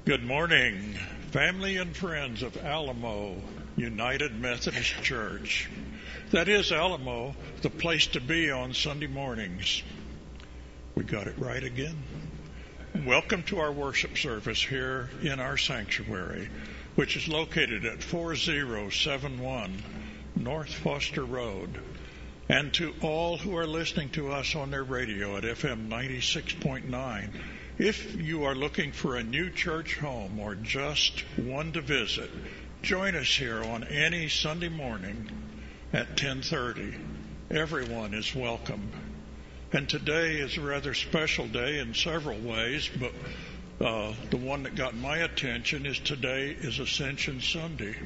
Good morning, family and friends of Alamo United Methodist Church. That is Alamo, the place to be on Sunday mornings. We got it right again. Welcome to our worship service here in our sanctuary, which is located at 4071 North Foster Road. And to all who are listening to us on their radio at FM 96.9, if you are looking for a new church home or just one to visit, join us here on any Sunday morning at 10:30. Everyone is welcome. And today is a rather special day in several ways, but the one that got my attention is today is Ascension Sunday.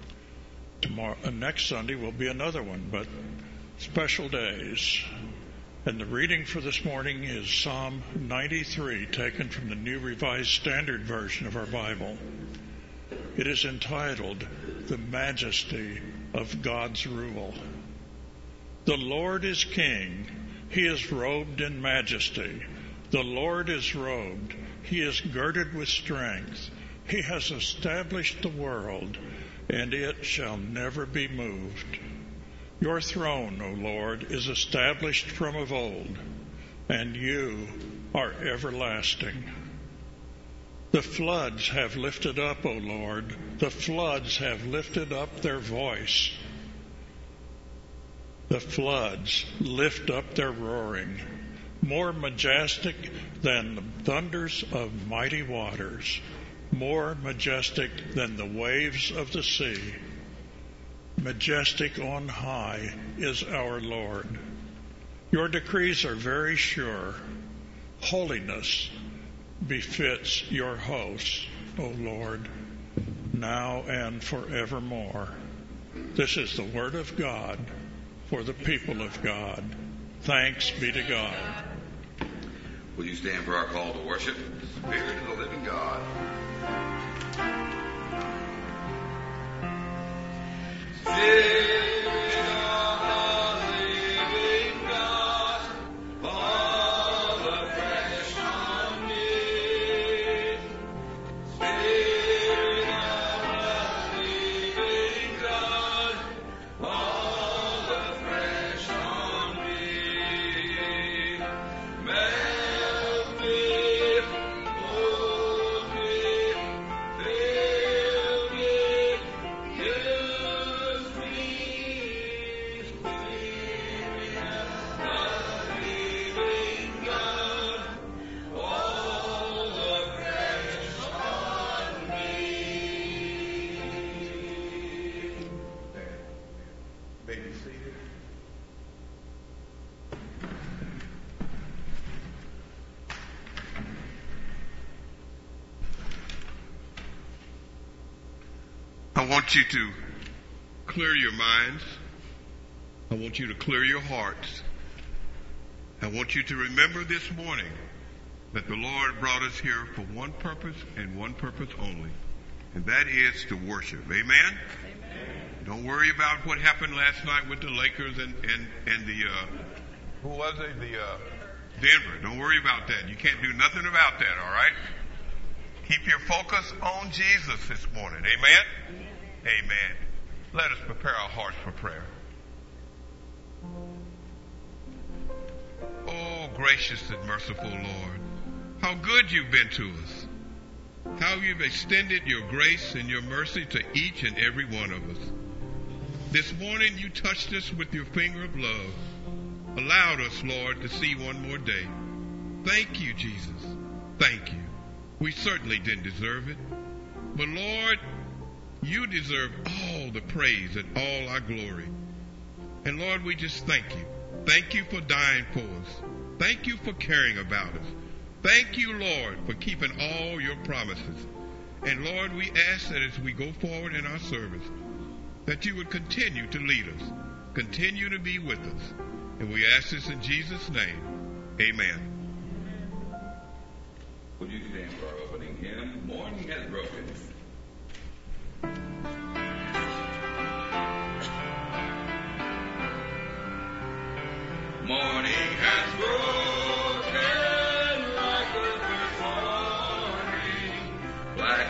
Next Sunday will be another one, but special days. And the reading for this morning is Psalm 93, taken from the New Revised Standard Version of our Bible. It is entitled, The Majesty of God's Rule. The Lord is King. He is robed in majesty. The Lord is robed. He is girded with strength. He has established the world, and it shall never be moved. Your throne, O Lord, is established from of old, and you are everlasting. The floods have lifted up, O Lord. The floods have lifted up their voice. The floods lift up their roaring, more majestic than the thunders of mighty waters, more majestic than the waves of the sea. Majestic on high is our Lord. Your decrees are very sure. Holiness befits your hosts, O Lord, now and forevermore. This is the word of God for the people of God. Thanks be to God. Will you stand for our call to worship? Spirit of the living God. I want you to clear your minds. I want you to clear your hearts. I want you to remember this morning that the Lord brought us here for one purpose and one purpose only, and that is to worship. Amen? Amen. Don't worry about what happened last night with the Lakers and the, who was it? Denver. Don't worry about that. You can't do nothing about that, all right? Keep your focus on Jesus this morning. Amen? Amen. Let us prepare our hearts for prayer. Oh, gracious and merciful Lord, how good you've been to us. How you've extended your grace and your mercy to each and every one of us. This morning you touched us with your finger of love. Allowed us, Lord, to see one more day. Thank you, Jesus. Thank you. We certainly didn't deserve it. But Lord, you deserve all the praise and all our glory. And Lord, we just thank you. Thank you for dying for us. Thank you for caring about us. Thank you, Lord, for keeping all your promises. And Lord, we ask that as we go forward in our service, that you would continue to lead us, continue to be with us. And we ask this in Jesus' name. Amen. Would you stand for our opening hymn, Morning Has Broken? Morning has broken like the first morning, like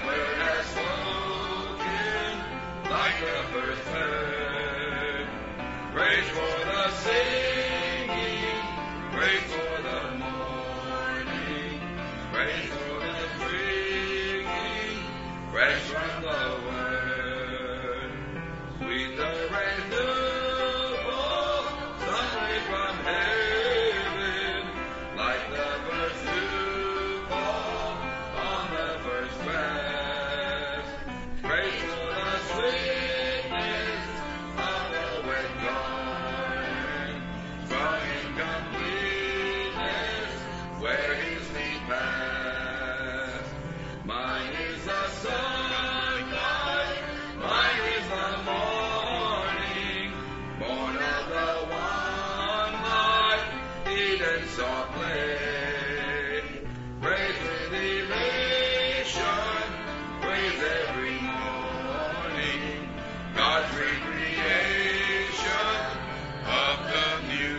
first bird. Praise for the singing, praise for the morning, praise for the springing, fresh from the word. Sweet the rain fall, suddenly from heaven, like the first dew fall on the first grass. Praise for the sweetness of the wet garden, strong in completeness where his feet pass. Mine is the sunlight, mine is the morning, born of the one light, Eden saw play. Praise with elation, praise every morning, God's recreation of the new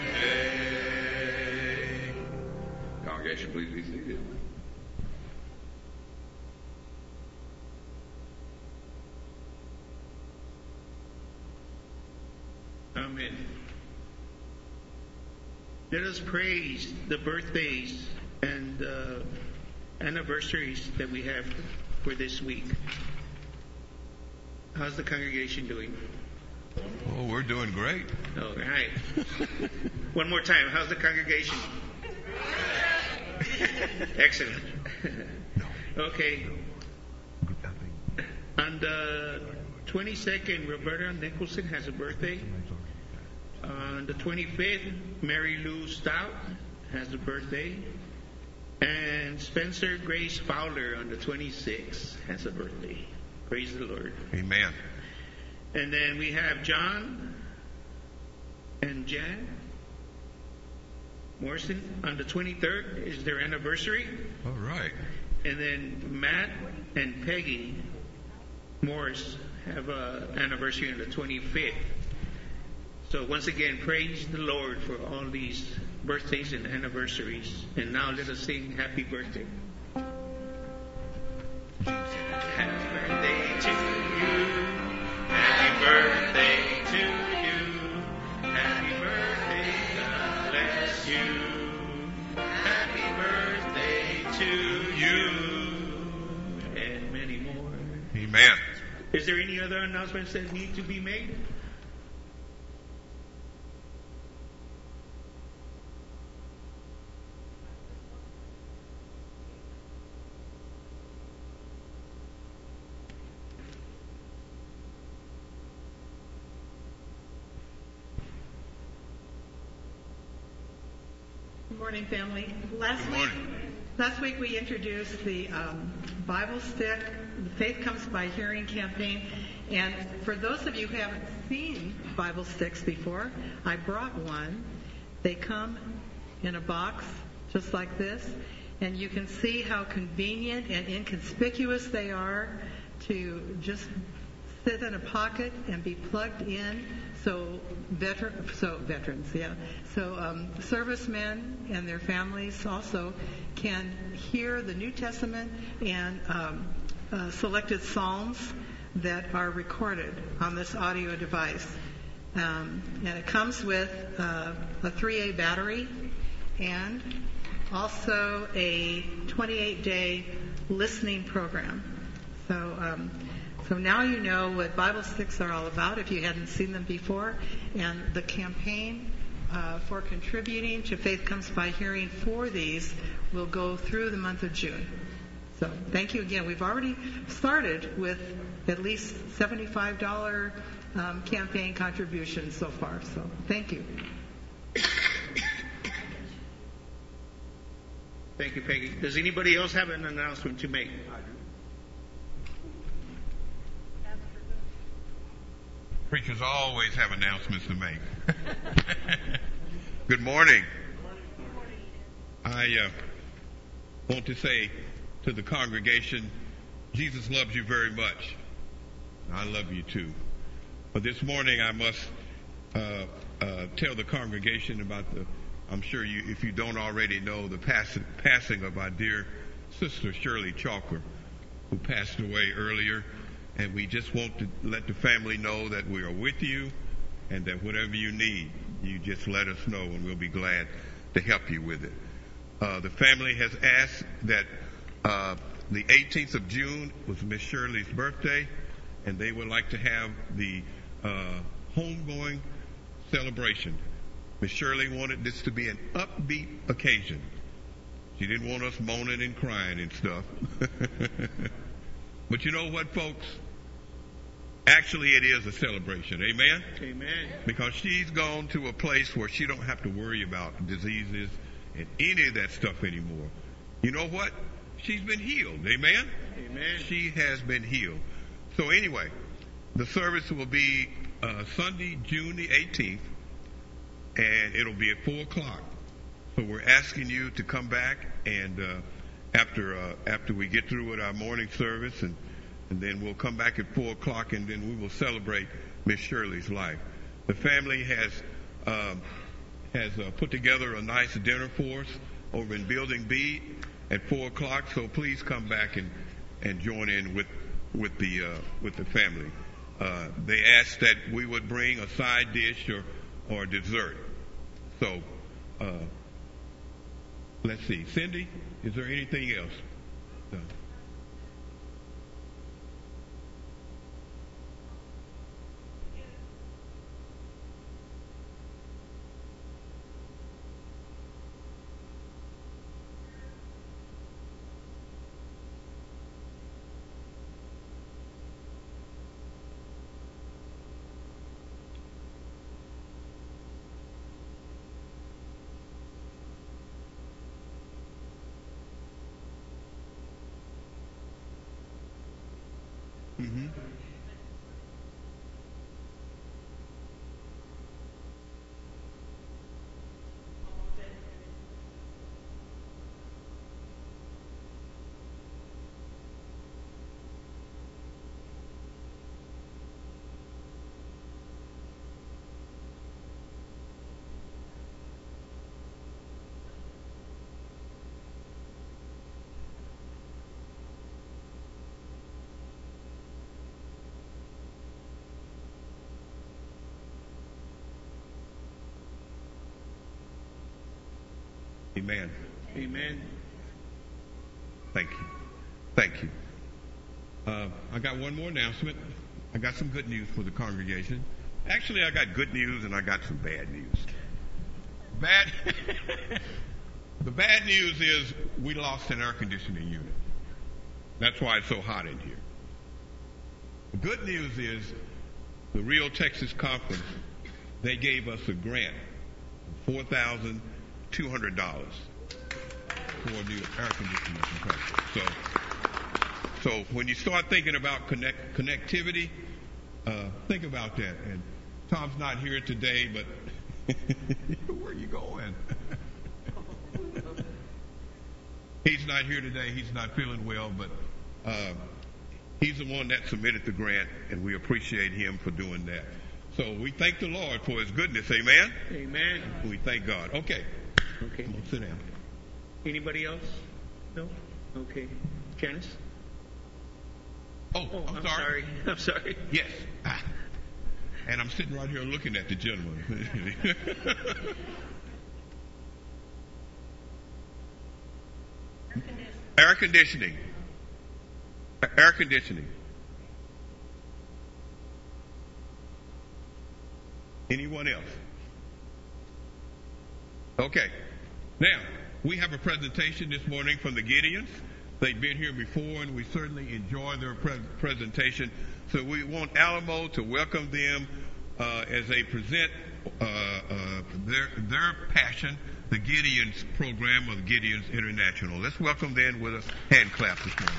day. Congregation, please be seated. Amen. Let us praise the birthdays and anniversaries that we have for this week. How's the congregation doing? Oh, we're doing great. All right. One more time. How's the congregation? Excellent. Okay. On the 22nd, Roberta Nicholson has a birthday. On the 25th, Mary Lou Stout has a birthday. And Spencer Grace Fowler on the 26th has a birthday. Praise the Lord. Amen. And then we have John and Jan Morrison on the 23rd is their anniversary. All right. And then Matt and Peggy Morris have an anniversary on the 25th. So once again, praise the Lord for all these birthdays and anniversaries. And now let us sing Happy Birthday. Happy birthday to you. Happy birthday to you. Happy birthday, God bless you. Happy birthday to you. And many more. Amen. Is there any other announcements that need to be made? Good morning, family. Last week we introduced the Bible Stick, the Faith Comes by Hearing campaign. And for those of you who haven't seen Bible Sticks before, I brought one. They come in a box just like this. And you can see how convenient and inconspicuous they are to just sit in a pocket and be plugged in. So servicemen and their families also can hear the New Testament and selected psalms that are recorded on this audio device. And it comes with a 3A battery and also a 28-day listening program. So now you know what Bible Sticks are all about if you hadn't seen them before. And the campaign for contributing to Faith Comes by Hearing for these will go through the month of June. So thank you again. We've already started with at least $75 campaign contributions so far. So thank you. Thank you, Peggy. Does anybody else have an announcement to make? Preachers always have announcements to make. Good morning. I want to say to the congregation, Jesus loves you very much. I love you too. But this morning I must tell the congregation about I'm sure you, if you don't already know, the passing of our dear sister Shirley Chalker, who passed away earlier. And we just want to let the family know that we are with you and that whatever you need, you just let us know and we'll be glad to help you with it. The family has asked that the 18th of June was Miss Shirley's birthday, and they would like to have the homegoing celebration. Miss Shirley wanted this to be an upbeat occasion. She didn't want us moaning and crying and stuff. But you know what, folks? Actually, it is a celebration. Amen? Amen. Because she's gone to a place where she don't have to worry about diseases and any of that stuff anymore. You know what? She's been healed. Amen? Amen. She has been healed. So anyway, the service will be Sunday, June the 18th, and it'll be at 4 o'clock. So we're asking you to come back and after we get through with our morning service, and then we'll come back at 4 o'clock, and then we will celebrate Miss Shirley's life. The family has put together a nice dinner for us over in Building B at 4 o'clock. So please come back and join in with the family. They asked that we would bring a side dish or dessert. So let's see, Cindy, is there anything else? No. Mm-hmm. Amen. Amen. Thank you. Thank you. I got one more announcement. I got some good news for the congregation. Actually, I got good news and I got some bad news. The bad news is we lost an air conditioning unit. That's why it's so hot in here. The good news is the Real Texas Conference, they gave us a grant of $4,200 for a new air conditioning compressor. So when you start thinking about connectivity, think about that. And Tom's not here today, but where are you going? He's not here today. He's not feeling well, but he's the one that submitted the grant, and we appreciate him for doing that. So we thank the Lord for his goodness. Amen? Amen. We thank God. Okay. Okay. Come on, sit down. Anybody else? No? Okay. Janice? Oh, I'm sorry. I'm sorry. Yes. And I'm sitting right here looking at the gentleman. Air conditioning. Air conditioning. Anyone else? Okay. Now, we have a presentation this morning from the Gideons. They've been here before, and we certainly enjoy their presentation. So we want Alamo to welcome them as they present their passion, the Gideons program of Gideons International. Let's welcome them with a hand clap this morning.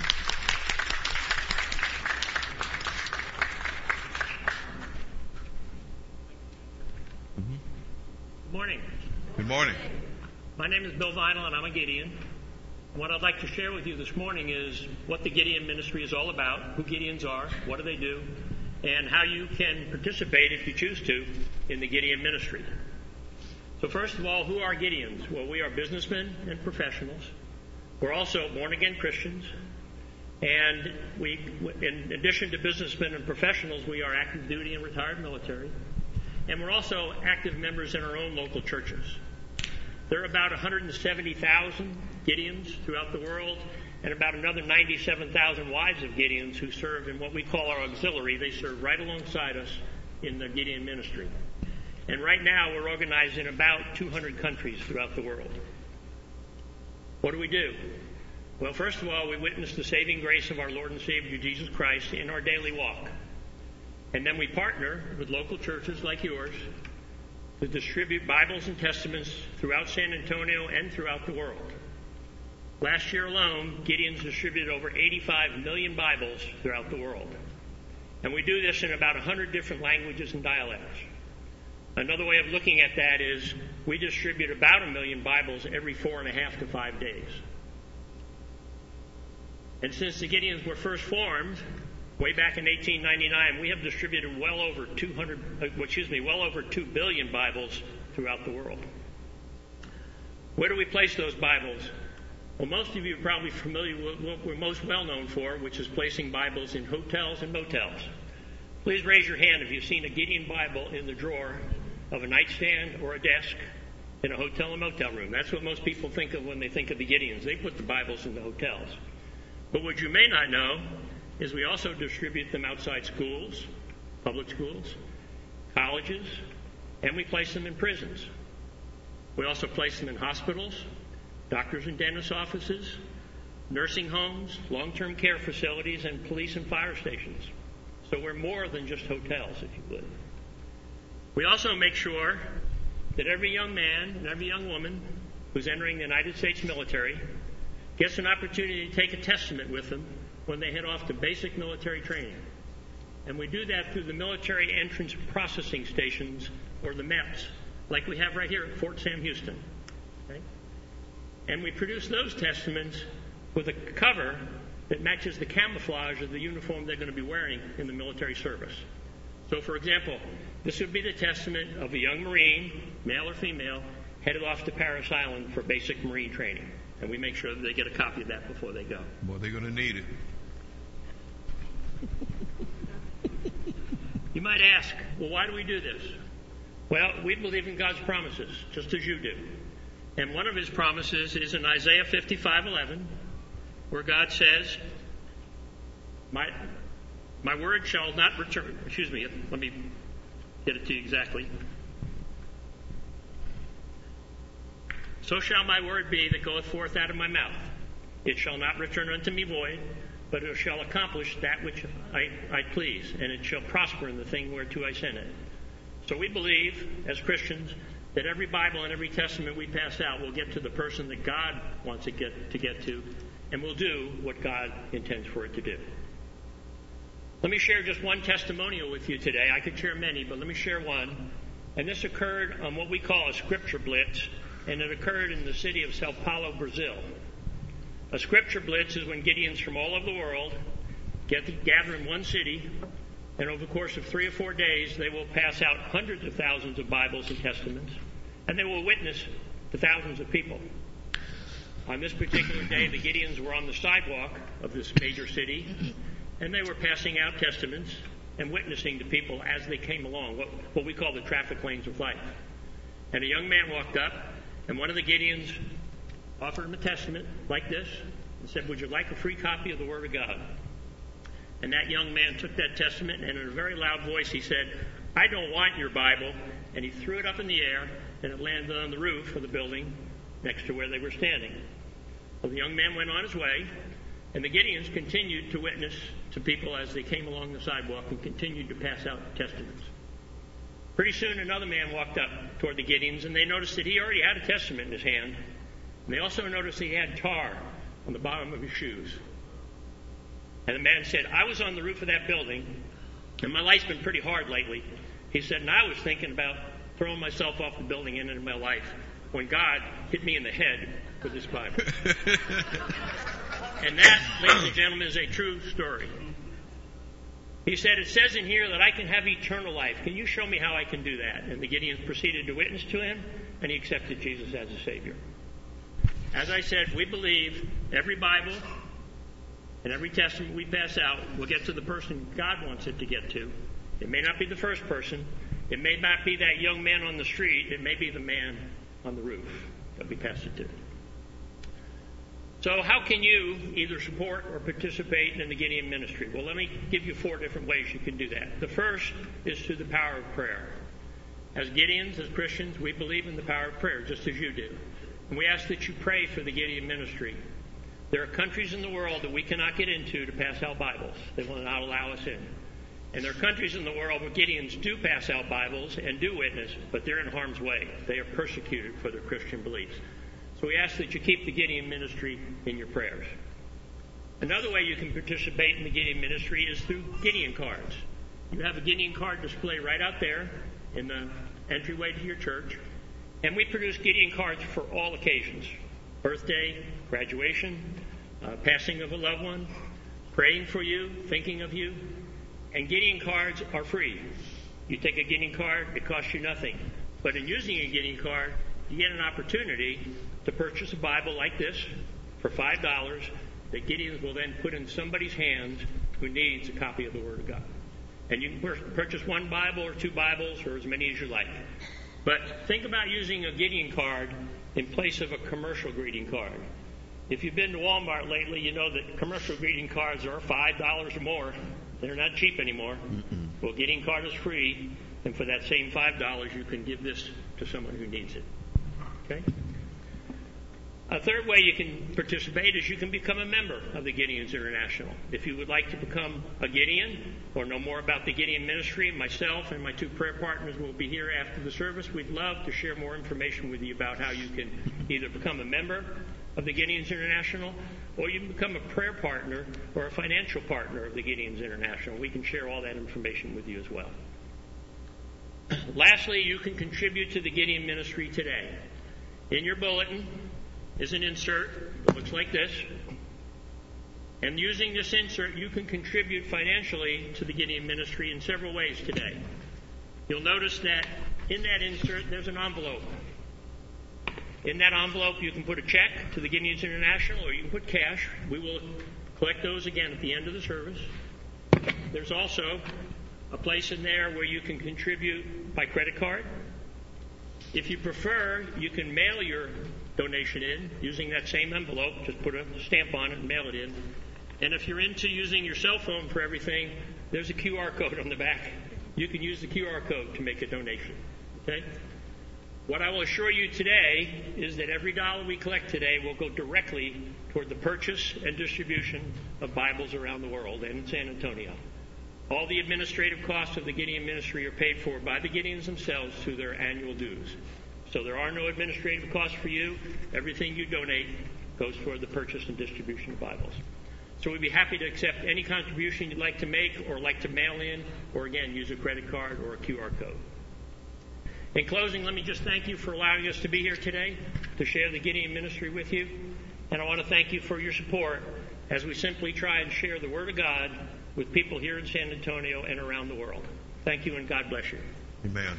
Good morning. Good morning. My name is Bill Vinyl, and I'm a Gideon. What I'd like to share with you this morning is what the Gideon ministry is all about, who Gideons are, what do they do, and how you can participate, if you choose to, in the Gideon ministry. So first of all, who are Gideons? Well, we are businessmen and professionals. We're also born-again Christians, And we, in addition to businessmen and professionals, we are active duty and retired military. And we're also active members in our own local churches. There are about 170,000 Gideons throughout the world, and about another 97,000 wives of Gideons who serve in what we call our auxiliary. They serve right alongside us in the Gideon ministry. And right now we're organized in about 200 countries throughout the world. What do? Well, first of all, we witness the saving grace of our Lord and Savior Jesus Christ in our daily walk. And then we partner with local churches like yours to distribute Bibles and Testaments throughout San Antonio and throughout the world. Last year alone, Gideons distributed over 85 million Bibles throughout the world. And we do this in about 100 different languages and dialects. Another way of looking at that is we distribute about 1 million Bibles every 4.5 to 5 days. And since the Gideons were first formed, way back in 1899, we have distributed well over 2 billion Bibles throughout the world. Where do we place those Bibles? Well, most of you are probably familiar with what we're most well known for, which is placing Bibles in hotels and motels. Please raise your hand if you've seen a Gideon Bible in the drawer of a nightstand or a desk in a hotel or motel room. That's what most people think of when they think of the Gideons. They put the Bibles in the hotels. But what you may not know is we also distribute them outside schools, public schools, colleges, and we place them in prisons. We also place them in hospitals, doctors and dentist offices, nursing homes, long-term care facilities, and police and fire stations. So we're more than just hotels, if you would. We also make sure that every young man and every young woman who's entering the United States military gets an opportunity to take a testament with them when they head off to basic military training. And we do that through the military entrance processing stations, or the MEPS, like we have right here at Fort Sam Houston. Okay? And we produce those testaments with a cover that matches the camouflage of the uniform they're going to be wearing in the military service. So, for example, this would be the testament of a young Marine, male or female, headed off to Parris Island for basic Marine training. And we make sure that they get a copy of that before they go. Well, they're going to need it. You might ask, well, why do we do this? Well, we believe in God's promises, just as you do. And one of his promises is in Isaiah 55:11, where God says, my word shall not return. Excuse me, let me get it to you exactly. So shall my word be that goeth forth out of my mouth. It shall not return unto me void, but it shall accomplish that which I please, and it shall prosper in the thing whereto I send it. So we believe, as Christians, that every Bible and every testament we pass out will get to the person that God wants it to get to, and will do what God intends for it to do. Let me share just one testimonial with you today. I could share many, but let me share one. And this occurred on what we call a scripture blitz, and it occurred in the city of Sao Paulo, Brazil. A scripture blitz is when Gideons from all over the world gather in one city, and over the course of 3 or 4 days, they will pass out hundreds of thousands of Bibles and Testaments, and they will witness to thousands of people. On this particular day, the Gideons were on the sidewalk of this major city, and they were passing out Testaments and witnessing to people as they came along, what we call the traffic lanes of life. And a young man walked up, and one of the Gideons offered him a testament like this and said, "Would you like a free copy of the Word of God?" And that young man took that testament, and in a very loud voice he said, "I don't want your Bible." And he threw it up in the air, and it landed on the roof of the building next to where they were standing. Well, the young man went on his way, and the Gideons continued to witness to people as they came along the sidewalk and continued to pass out testaments. Pretty soon another man walked up toward the Gideons, and they noticed that he already had a testament in his hand. And they also noticed he had tar on the bottom of his shoes. And the man said, "I was on the roof of that building, and my life's been pretty hard lately." He said, "And I was thinking about throwing myself off the building and into my life when God hit me in the head with this Bible." And that, ladies and gentlemen, is a true story. He said, "It says in here that I can have eternal life. Can you show me how I can do that?" And the Gideons proceeded to witness to him, and he accepted Jesus as a Savior. As I said, we believe every Bible, And every testament we pass out will get to the person God wants it to get to. It may not be the first person. It may not be that young man on the street. It may be the man on the roof that we pass it to. So how can you either support or participate in the Gideon ministry? Well, let me give you 4 different ways you can do that. The first is through the power of prayer. As Gideons, as Christians, we believe in the power of prayer, just as you do. And we ask that you pray for the Gideon ministry. There are countries in the world that we cannot get into to pass out Bibles. They will not allow us in. And there are countries in the world where Gideons do pass out Bibles and do witness, but they're in harm's way. They are persecuted for their Christian beliefs. So we ask that you keep the Gideon ministry in your prayers. Another way you can participate in the Gideon ministry is through Gideon cards. You have a Gideon card display right out there in the entryway to your church. And we produce Gideon cards for all occasions. Birthday, graduation, passing of a loved one, praying for you, thinking of you. And Gideon cards are free. You take a Gideon card, it costs you nothing. But in using a Gideon card, you get an opportunity to purchase a Bible like this for $5 that Gideons will then put in somebody's hands who needs a copy of the Word of God. And you can purchase 1 Bible or 2 Bibles or as many as you like. But think about using a Gideon card in place of a commercial greeting card. If you've been to Walmart lately, you know that commercial greeting cards are $5 or more. They're not cheap anymore. Well, Gideon card is free, and for that same $5, you can give this to someone who needs it. Okay? A third way you can participate is you can become a member of the Gideons International. If you would like to become a Gideon or know more about the Gideon ministry, myself and my 2 prayer partners will be here after the service. We'd love to share more information with you about how you can either become a member of the Gideons International or you can become a prayer partner or a financial partner of the Gideons International. We can share all that information with you as well. Lastly, you can contribute to the Gideon ministry today. In your bulletin is an insert that looks like this. And using this insert, you can contribute financially to the Gideon ministry in several ways today. You'll notice that in that insert, there's an envelope. In that envelope, you can put a check to the Gideons International or you can put cash. We will collect those again at the end of the service. There's also a place in there where you can contribute by credit card. If you prefer, you can mail your donation in using that same envelope. Just put a stamp on it and mail it in. And if you're into using your cell phone for everything, there's a QR code on the back. You can use the QR code to make a donation. Okay? What I will assure you today is that every dollar we collect today will go directly toward the purchase and distribution of Bibles around the world and in San Antonio. All the administrative costs of the Gideon ministry are paid for by the Gideons themselves through their annual dues. So there are no administrative costs for you. Everything you donate goes toward the purchase and distribution of Bibles. So we'd be happy to accept any contribution you'd like to make or like to mail in or, again, use a credit card or a QR code. In closing, let me just thank you for allowing us to be here today to share the Gideon ministry with you. And I want to thank you for your support as we simply try and share the Word of God with people here in San Antonio and around the world. Thank you and God bless you. Amen.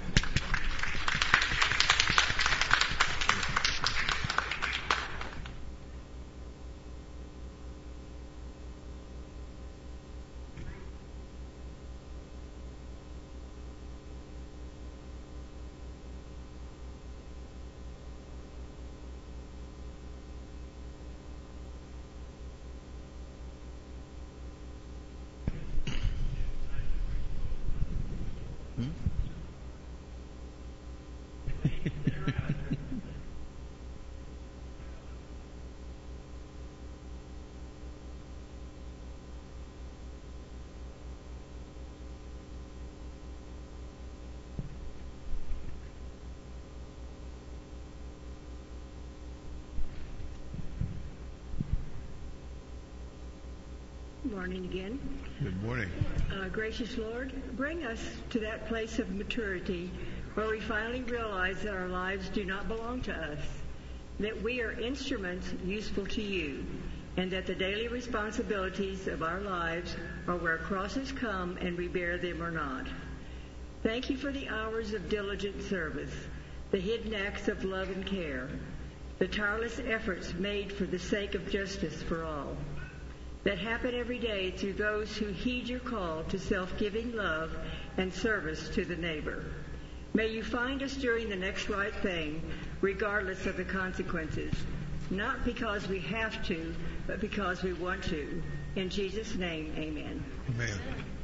Good morning again. Good morning. Gracious Lord, bring us to that place of maturity where we finally realize that our lives do not belong to us, that we are instruments useful to you, and that the daily responsibilities of our lives are where crosses come and we bear them or not. Thank you for the hours of diligent service, the hidden acts of love and care, the tireless efforts made for the sake of justice for all. that happen every day through those who heed your call to self-giving love and service to the neighbor. May you find us doing the next right thing, regardless of the consequences, not because we have to, but because we want to. In Jesus' name, amen. Amen.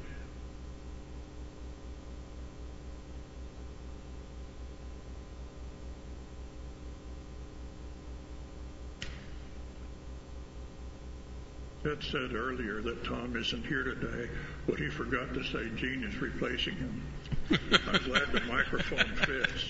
Ed said earlier that Tom isn't here today, but he forgot to say Gene is replacing him. I'm glad the microphone fits.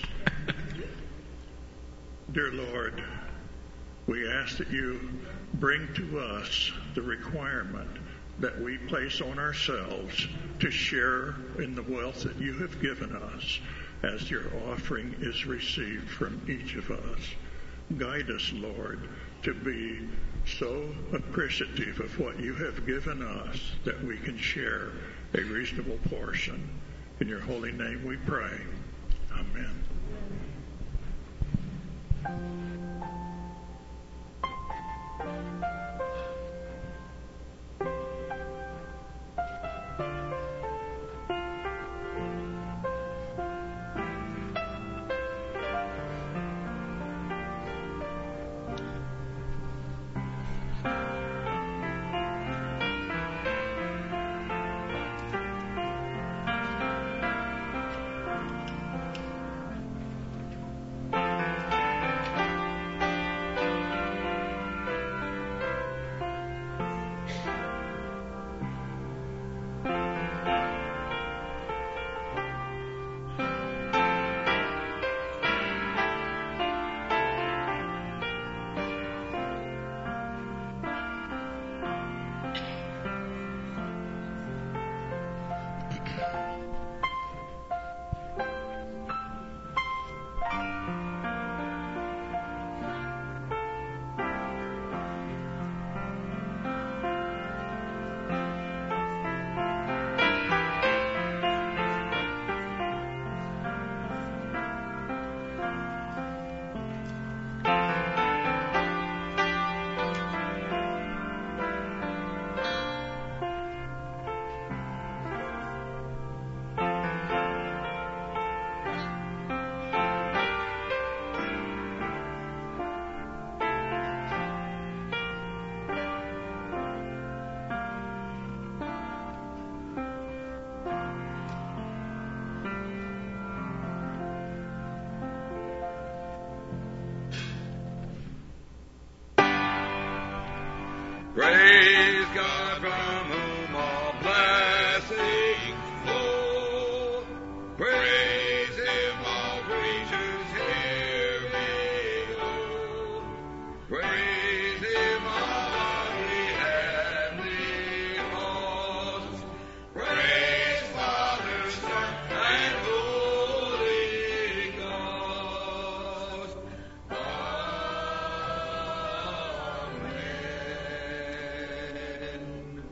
Dear Lord, we ask that you bring to us the requirement that we place on ourselves to share in the wealth that you have given us as your offering is received from each of us. Guide us, Lord, to be so appreciative of what you have given us that we can share a reasonable portion. In your holy name we pray. Amen. Praise God from whom all blessings flow. Praise Him, all creatures here below. Praise Him, all lovely heavenly hosts. Praise Father, Son, and Holy Ghost. Amen.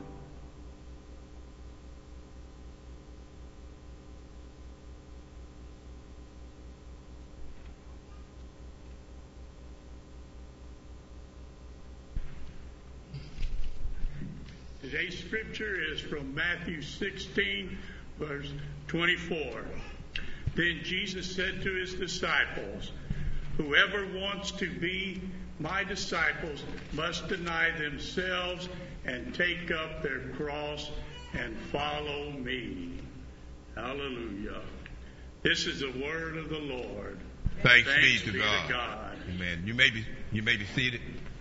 Today's scripture is from Matthew 16, verse 24. Then Jesus said to his disciples, "Whoever wants to be my disciples must deny themselves and take up their cross and follow me." Hallelujah. This is the word of the Lord. Thanks Thanks be to be to God. God. Amen. You may be seated.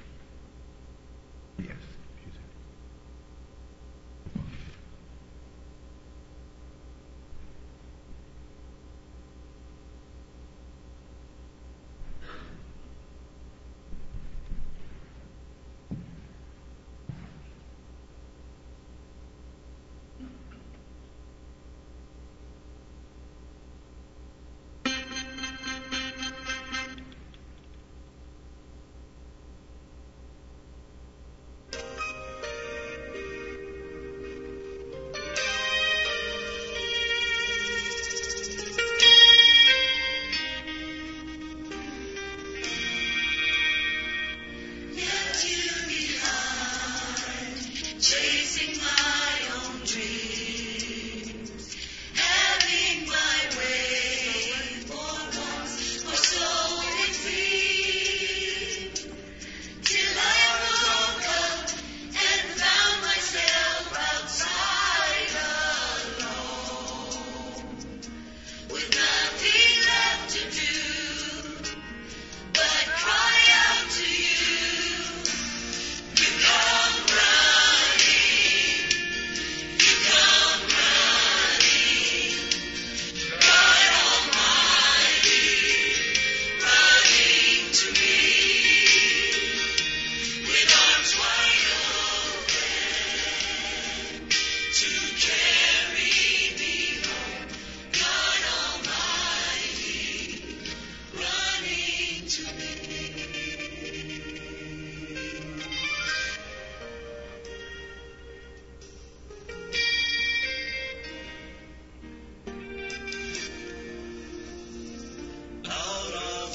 Yes.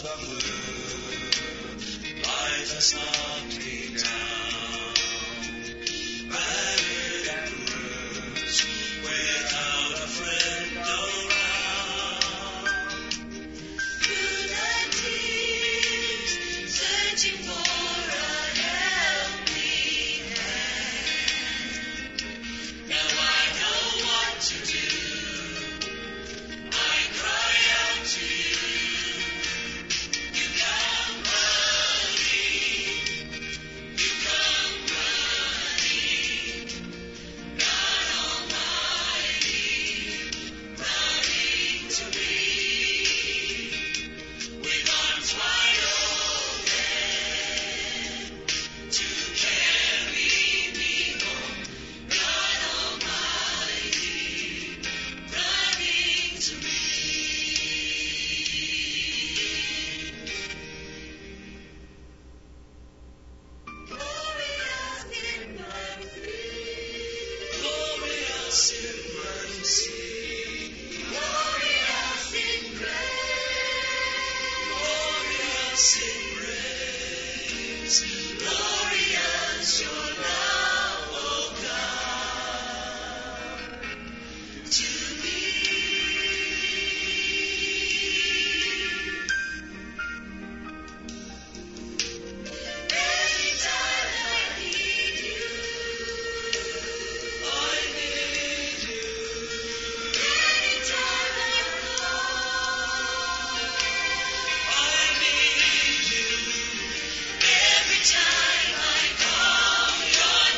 the world, life has knocked me down, battered and bruised, without a friend around. Through the tears, searching for a helping hand. Now I know what to do. I cry out to you. You come running. You come running. God Almighty, running to me. With arms wide open to carry me home. God Almighty, running to me. Glorious in mercy, glorious in mercy, glorious in grace, glorious in grace, glorious your love, O God, to me. Anytime I need you, I need you. Anytime I call, I need you. Every time I call your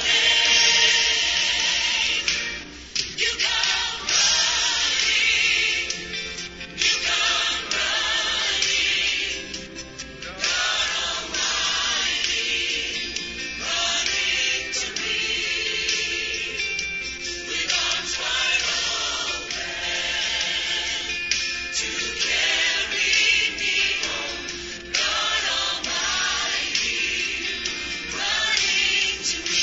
name, you come running. You come running. God Almighty, running to me. With arms wide open to carry me home. God Almighty, running to me.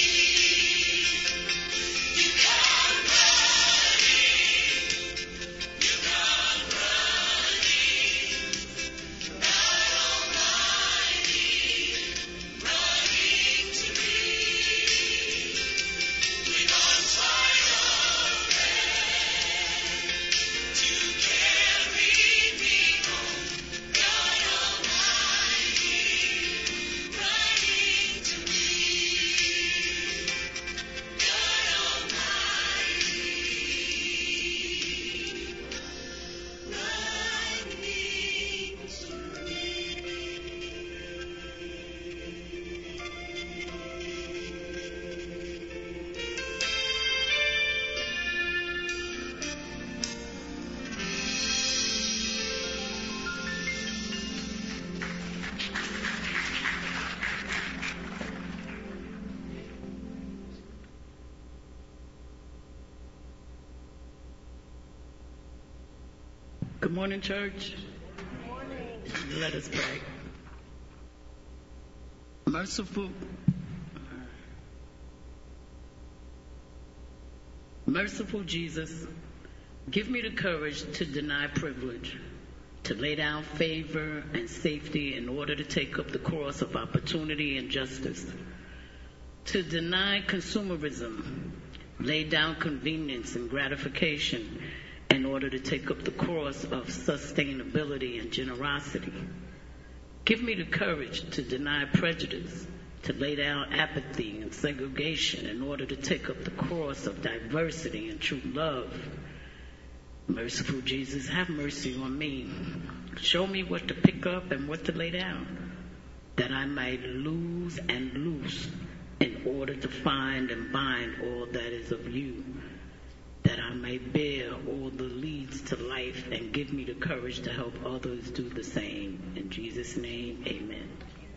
You come running. You come running. God Almighty, running to me. With arms wide open to carry me home. God Almighty, running to me. God Good morning, church. Let us pray. Merciful Jesus, give me the courage to deny privilege, to lay down favor and safety in order to take up the cross of opportunity and justice, to deny consumerism, lay down convenience and gratification in order to take up the cross of sustainability and generosity. Give me the courage to deny prejudice, to lay down apathy and segregation in order to take up the cross of diversity and true love. Merciful Jesus, have mercy on me. Show me what to pick up and what to lay down, that I might lose and loose in order to find and bind all that is of you, that I may bear all that leads to life, and give me the courage to help others do the same. In Jesus' name, amen.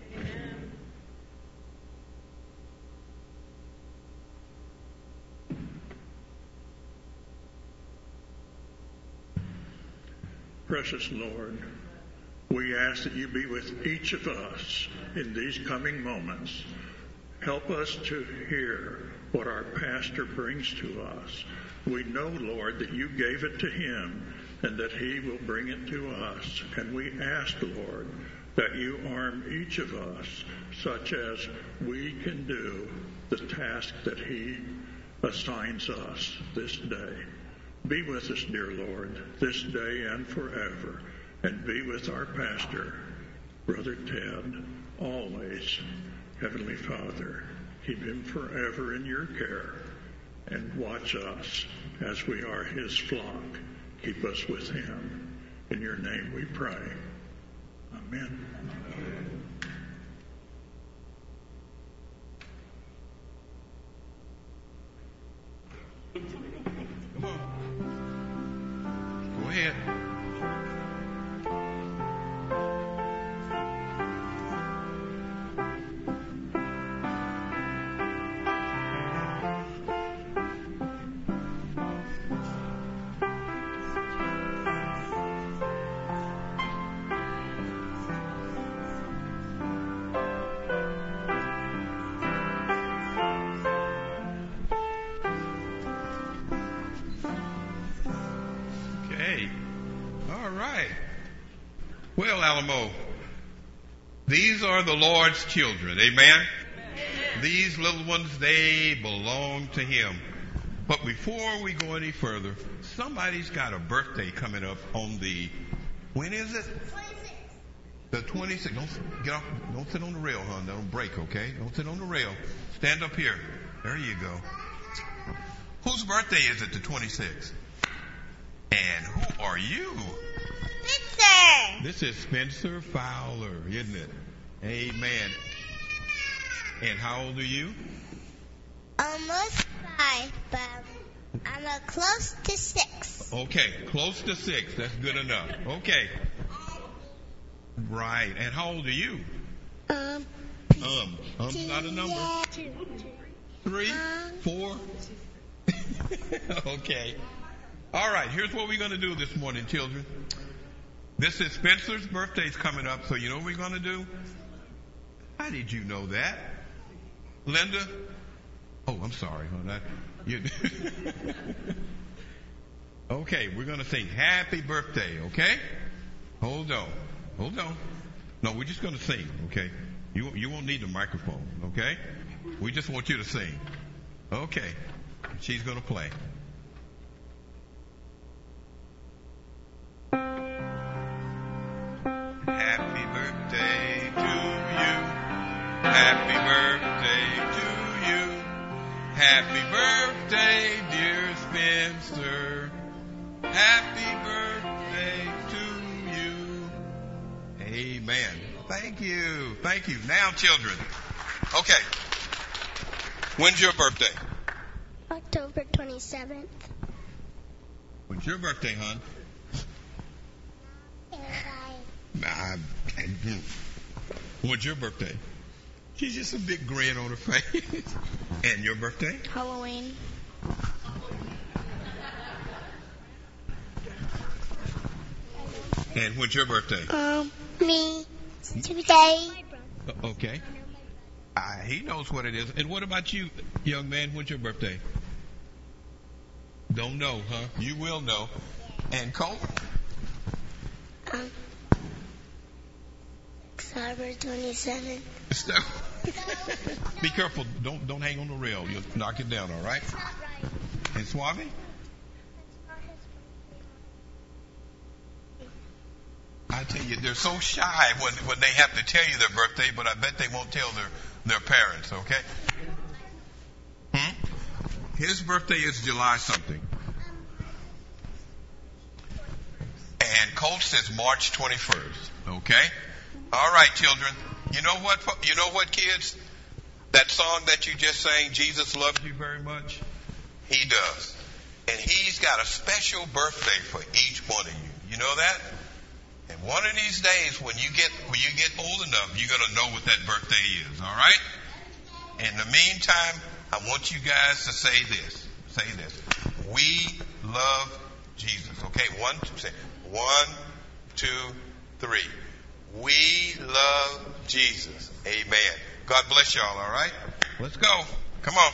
Precious Lord, we ask that you be with each of us in these coming moments. Help us to hear what our pastor brings to us. We know, Lord, that you gave it to him and that he will bring it to us. And we ask, Lord, that you arm each of us such as we can do the task that he assigns us this day. Be with us, dear Lord, this day and forever, and be with our pastor, Brother Ted, always. Heavenly Father, keep him forever in your care, and watch us as we are his flock. Keep us with him. In your name we pray. Amen. Come on. Go ahead. Well, Alamo, these are the Lord's children. Amen? These little ones, they belong to him. But before we go any further, somebody's got a birthday coming up on the, when is it? 26th. The 26th. Don't get off, don't sit on the rail, hon. Don't break, okay? Don't sit on the rail. Stand up here. There you go. Whose birthday is it, the 26th? And who are you? Spencer. This is Spencer Fowler, isn't it? Amen. And how old are you? Almost 5, but I'm close to 6. Okay, close to 6. That's good enough. Okay. Right. And how old are you? Not a number. 3, 4. Okay. All right, here's what we're going to do this morning, children. This is Spencer's birthday's coming up, so you know what we're going to do? How did you know that? Linda? Oh, I'm sorry. Okay, we're going to sing happy birthday, okay? Hold on. No, we're just going to sing, okay? You won't need the microphone, okay? We just want you to sing. Okay. She's going to play. Happy birthday to you. Happy birthday to you. Happy birthday, dear Spencer. Happy birthday to you. Amen. Thank you. Now, children. Okay. When's your birthday? October 27th. When's your birthday, hon? What's your birthday? She's just a big grin on her face. And your birthday? Halloween. And what's your birthday? Me. Today. Okay. He knows what it is. And what about you, young man? What's your birthday? Don't know, huh? You will know. And Cole? October 27th. Be careful. Don't hang on the rail. You'll knock it down, all right? That's not right. And Suave? I tell you, they're so shy when they have to tell you their birthday, but I bet they won't tell their parents, okay? His birthday is July something. And Colt says March 21st, okay? All right, children. You know what, kids? That song that you just sang, Jesus Loves You Very Much? He does. And he's got a special birthday for each one of you. You know that? And one of these days, when you get old enough, you're going to know what that birthday is, all right? In the meantime, I want you guys to say this. Say this. We love Jesus. Okay, 1, 2, say 1, 2, 3. We love Jesus. Amen. God bless y'all, all right? Let's go. Come on.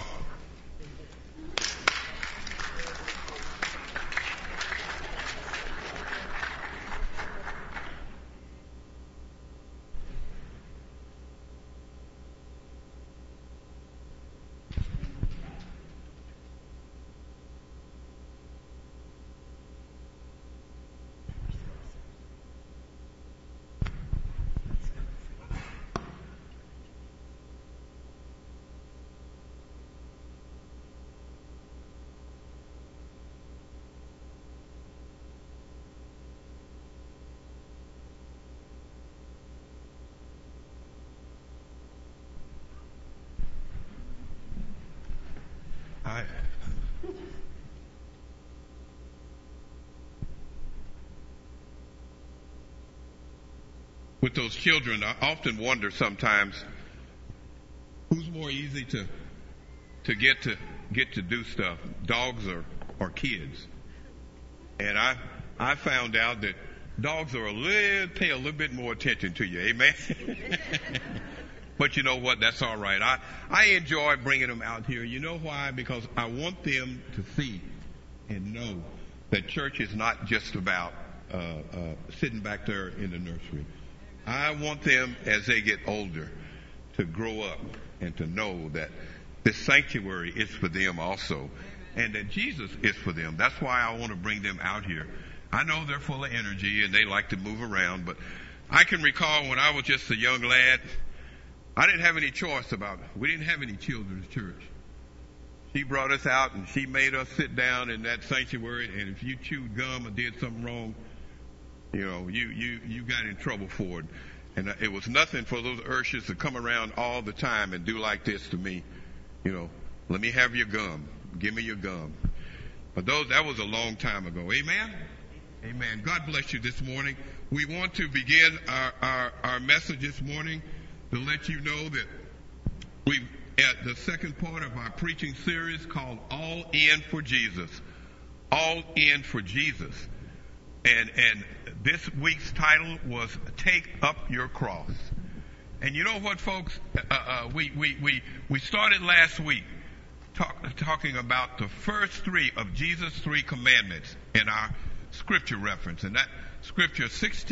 With those children, I often wonder sometimes who's more easy to get to do stuff, dogs or kids. And I found out that dogs pay a little bit more attention to you. Amen. But you know what? That's all right. I enjoy bringing them out here. You know why? Because I want them to see and know that church is not just about sitting back there in the nursery. I want them, as they get older, to grow up and to know that this sanctuary is for them also, and that Jesus is for them. That's why I want to bring them out here. I know they're full of energy and they like to move around, but I can recall when I was just a young lad, I didn't have any choice about it. We didn't have any children's church. She brought us out and she made us sit down in that sanctuary, and if you chewed gum or did something wrong, you know, you got in trouble for it. And it was nothing for those ushers to come around all the time and do like this to me. You know, let me have your gum. Give me your gum. But that was a long time ago. Amen? Amen. God bless you this morning. We want to begin our message this morning to let you know that we've at the second part of our preaching series called All In for Jesus. All In for Jesus. And this week's title was Take Up Your Cross. And you know what, folks? We started last week talking about the first three of Jesus' 3 commandments in our scripture reference. And that scripture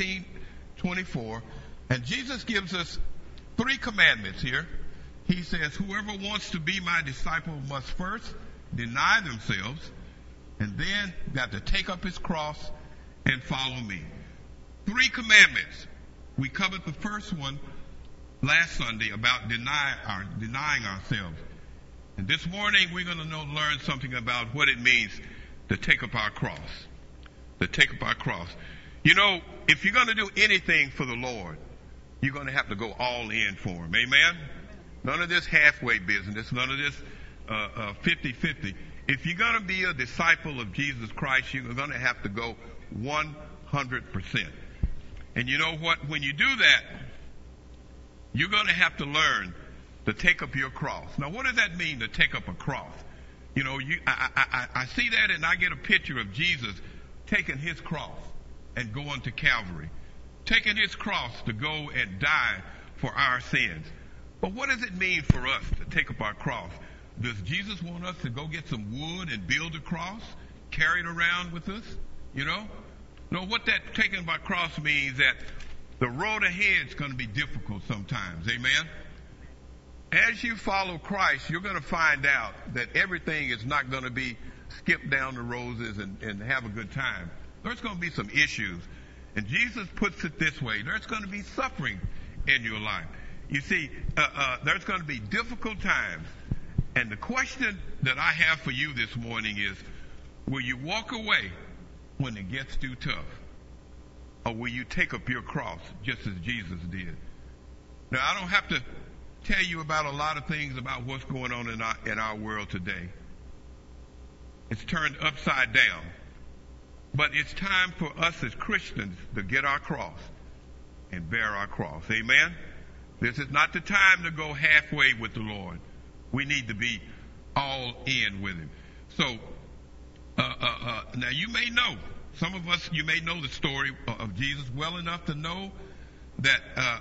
16:24. And Jesus gives us 3 commandments here. He says, whoever wants to be my disciple must first deny themselves, and then got to take up his cross and follow me. 3 commandments. We covered the first one last Sunday about denying ourselves. And this morning we're going to learn something about what it means to take up our cross. To take up our cross. You know, if you're going to do anything for the Lord, you're going to have to go all in for him. Amen? None of this halfway business. None of this 50-50. If you're going to be a disciple of Jesus Christ, you're going to have to go 100%. And you know what? When you do that, you're going to have to learn to take up your cross. Now, what does that mean, to take up a cross? You know, I see that and I get a picture of Jesus taking his cross and going to Calvary. Taking his cross to go and die for our sins. But what does it mean for us to take up our cross? Does Jesus want us to go get some wood and build a cross, carry it around with us? You know? No, what that taking up our cross means that the road ahead is going to be difficult sometimes. Amen? As you follow Christ, you're going to find out that everything is not going to be skip down the roses and have a good time. There's going to be some issues. And Jesus puts it this way. There's going to be suffering in your life. You see, there's going to be difficult times. And the question that I have for you this morning is, will you walk away when it gets too tough? Or will you take up your cross just as Jesus did? Now, I don't have to tell you about a lot of things about what's going on in our world today. It's turned upside down. But it's time for us as Christians to get our cross and bear our cross. Amen? This is not the time to go halfway with the Lord. We need to be all in with him. So, now you may know, some of us, you may know the story of Jesus well enough to know that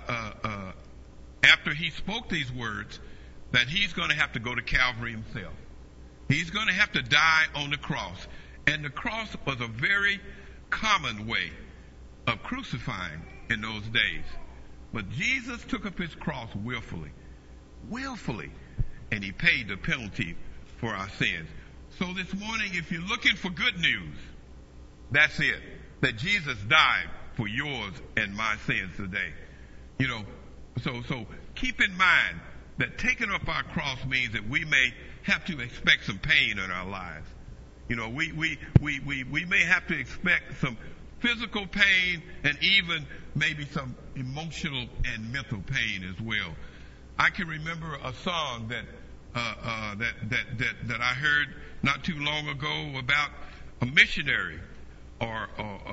after he spoke these words, that he's going to have to go to Calvary himself. He's going to have to die on the cross. And the cross was a very common way of crucifying in those days. But Jesus took up his cross willfully, and he paid the penalty for our sins. So this morning, if you're looking for good news, that's it. That Jesus died for yours and my sins today. You know, so keep in mind that taking up our cross means that we may have to expect some pain in our lives. You know, we may have to expect some physical pain and even maybe some emotional and mental pain as well. I can remember a song that that I heard not too long ago about a missionary or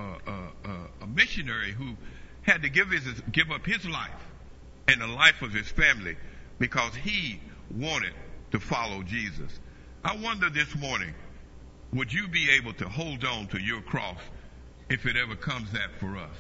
a missionary who had to give up his life and the life of his family because he wanted to follow Jesus. I wonder this morning, would you be able to hold on to your cross if it ever comes that for us?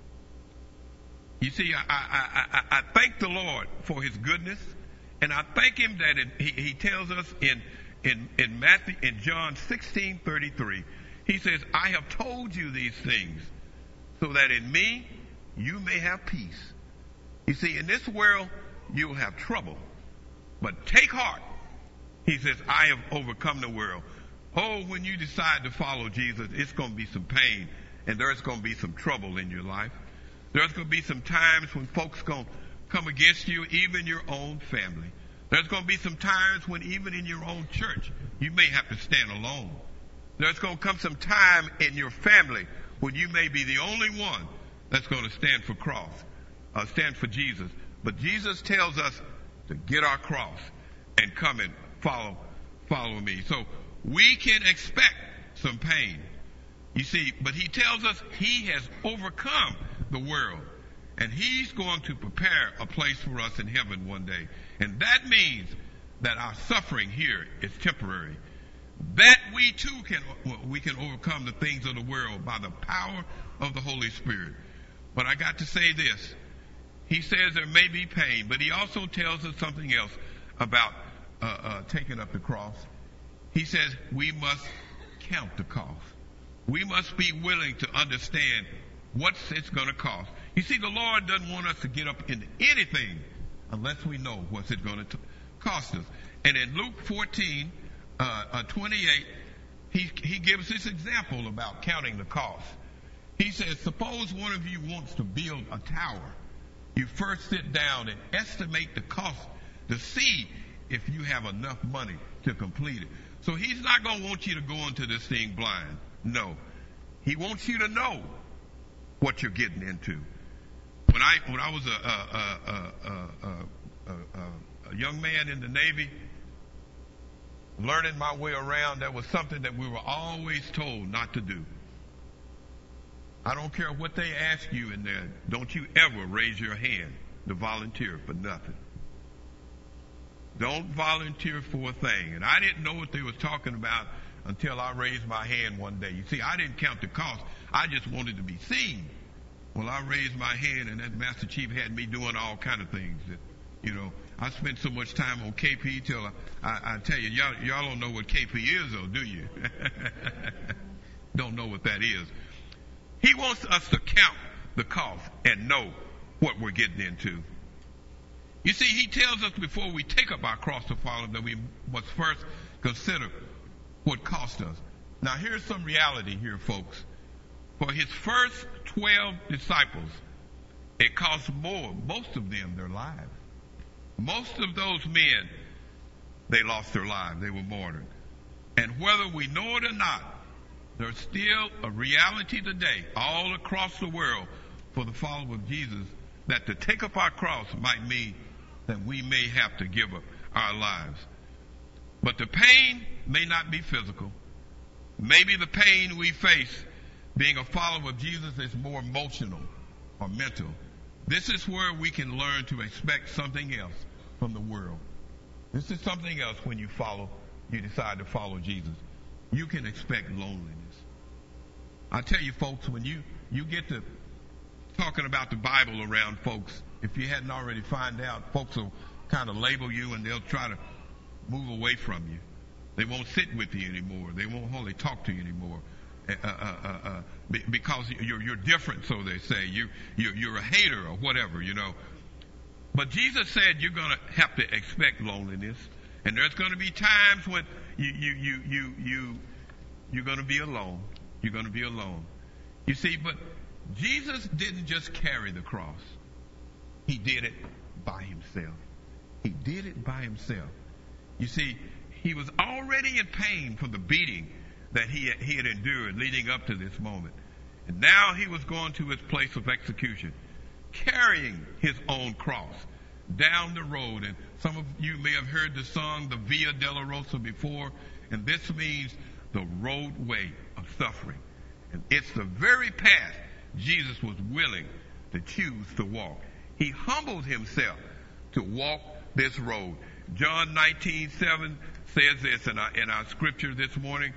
You see, I thank the Lord for his goodness, and I thank him that he tells us in Matthew, in John 16:33, he says, I have told you these things so that in me you may have peace. You see, in this world you'll have trouble, but take heart. He says, I have overcome the world. Oh, when you decide to follow Jesus, it's going to be some pain, and there's going to be some trouble in your life. There's going to be some times when folks going to come against you, even your own family. There's going to be some times when even in your own church, you may have to stand alone. There's going to come some time in your family when you may be the only one that's going to stand for Jesus. But Jesus tells us to get our cross and come and follow me. So we can expect some pain. You see, but he tells us he has overcome the world, and he's going to prepare a place for us in heaven one day. And that means that our suffering here is temporary. That we too can overcome the things of the world by the power of the Holy Spirit. But I got to say this. He says there may be pain, but he also tells us something else about taking up the cross. He says we must count the cost. We must be willing to understand what it's going to cost. You see, the Lord doesn't want us to get up into anything unless we know what's it going to cost us. And in Luke 14:28, he gives this example about counting the cost. He says, suppose one of you wants to build a tower. You first sit down and estimate the cost to see if you have enough money to complete it. So he's not going to want you to go into this thing blind. No. He wants you to know what you're getting into. When I was a young man in the Navy, learning my way around, that was something that we were always told not to do. I don't care what they ask you in there. Don't you ever raise your hand to volunteer for nothing. Don't volunteer for a thing. And I didn't know what they was talking about until I raised my hand one day. You see, I didn't count the cost. I just wanted to be seen. Well, I raised my hand, and that Master Chief had me doing all kind of things. That, I spent so much time on KP till I tell you, y'all don't know what KP is, though, do you? Don't know what that is. He wants us to count the cost and know what we're getting into. You see, he tells us before we take up our cross to follow him that we must first consider what cost us. Now, here's some reality here, folks. For his first 12 disciples, it cost more, most of them, their lives. Most of those men, they lost their lives. They were martyred. And whether we know it or not, there's still a reality today all across the world for the follower of Jesus that to take up our cross might mean that we may have to give up our lives. But the pain may not be physical. Maybe the pain we face being a follower of Jesus is more emotional or mental. This is where we can learn to expect something else from the world. This is something else when you decide to follow Jesus. You can expect loneliness. I tell you, folks, when you get to talking about the Bible around folks, if you hadn't already found out, folks will kind of label you and they'll try to move away from you. They won't sit with you anymore. They won't hardly talk to you anymore. Because you're different, so they say. You're a hater or whatever, But Jesus said you're going to have to expect loneliness. And there's going to be times when you're going to be alone. You're going to be alone. You see, but Jesus didn't just carry the cross. He did it by himself. He did it by himself. You see, he was already in pain from the beating that he had endured leading up to this moment. And now he was going to his place of execution, carrying his own cross. down the road. And some of you may have heard the song, the Via Dolorosa, before. And this means the roadway of suffering. And it's the very path Jesus was willing to choose to walk. He humbled himself to walk this road. John 19:7 says this in our scripture this morning.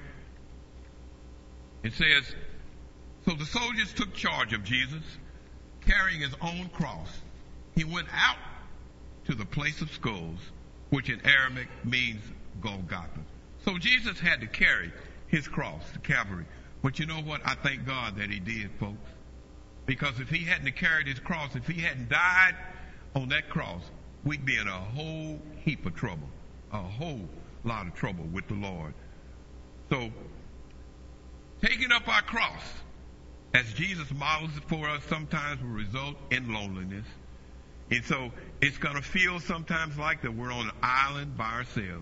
It says, so the soldiers took charge of Jesus, carrying his own cross. He went out to the place of skulls, which in Aramaic means Golgotha. So Jesus had to carry his cross, the Calvary. But you know what? I thank God that he did, folks. Because if he hadn't carried his cross, if he hadn't died on that cross, we'd be in a whole heap of trouble. A whole lot of trouble with the Lord. So, taking up our cross, as Jesus models it for us, sometimes will result in loneliness. And so, it's going to feel sometimes like that we're on an island by ourselves.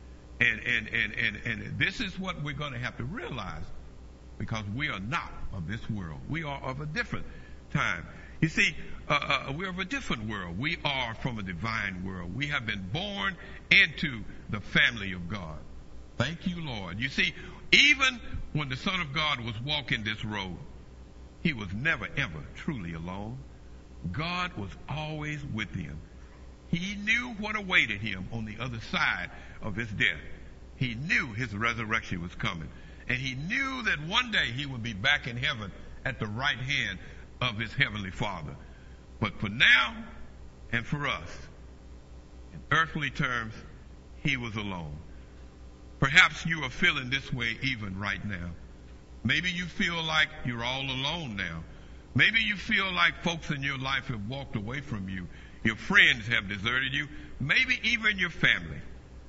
And this is what we're going to have to realize, because we are not of this world. We are of a different time. You see, we're of a different world. We are from a divine world. We have been born into the family of God. Thank you, Lord. You see, even when the Son of God was walking this road, he was never, ever truly alone. God was always with him. He knew what awaited him on the other side of his death. He knew his resurrection was coming. And he knew that one day he would be back in heaven at the right hand of his heavenly Father. But for now and for us, in earthly terms, he was alone. Perhaps you are feeling this way even right now. Maybe you feel like you're all alone now. Maybe you feel like folks in your life have walked away from you. Your friends have deserted you. Maybe even your family.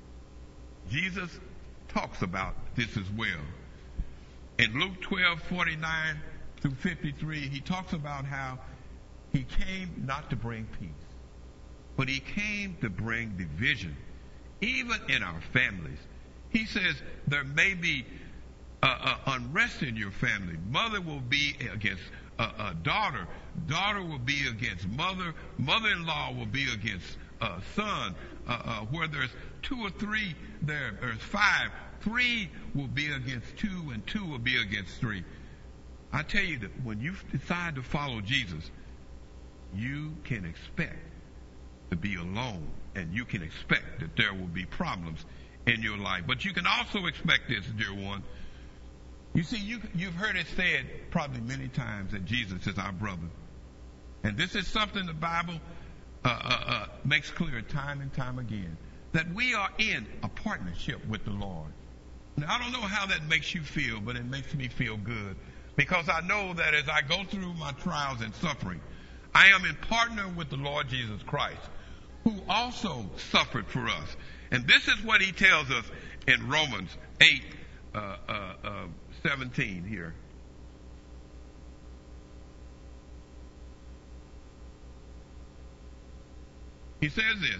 Jesus talks about this as well. In Luke 12:49 through 53, he talks about how he came not to bring peace, but he came to bring division, even in our families. He says there may be unrest in your family. Mother will be against daughter. Daughter will be against mother. Mother-in-law will be against son. Where there's 2 or 3, there's 5. 3 will be against 2, and 2 will be against 3. I tell you that when you decide to follow Jesus, you can expect to be alone, and you can expect that there will be problems in your life. But you can also expect this, dear one. You see, you've heard it said probably many times that Jesus is our brother. And this is something the Bible makes clear time and time again, that we are in a partnership with the Lord. Now, I don't know how that makes you feel, but it makes me feel good, because I know that as I go through my trials and suffering, I am in partner with the Lord Jesus Christ, who also suffered for us. And this is what he tells us in Romans 8:17 here. He says this,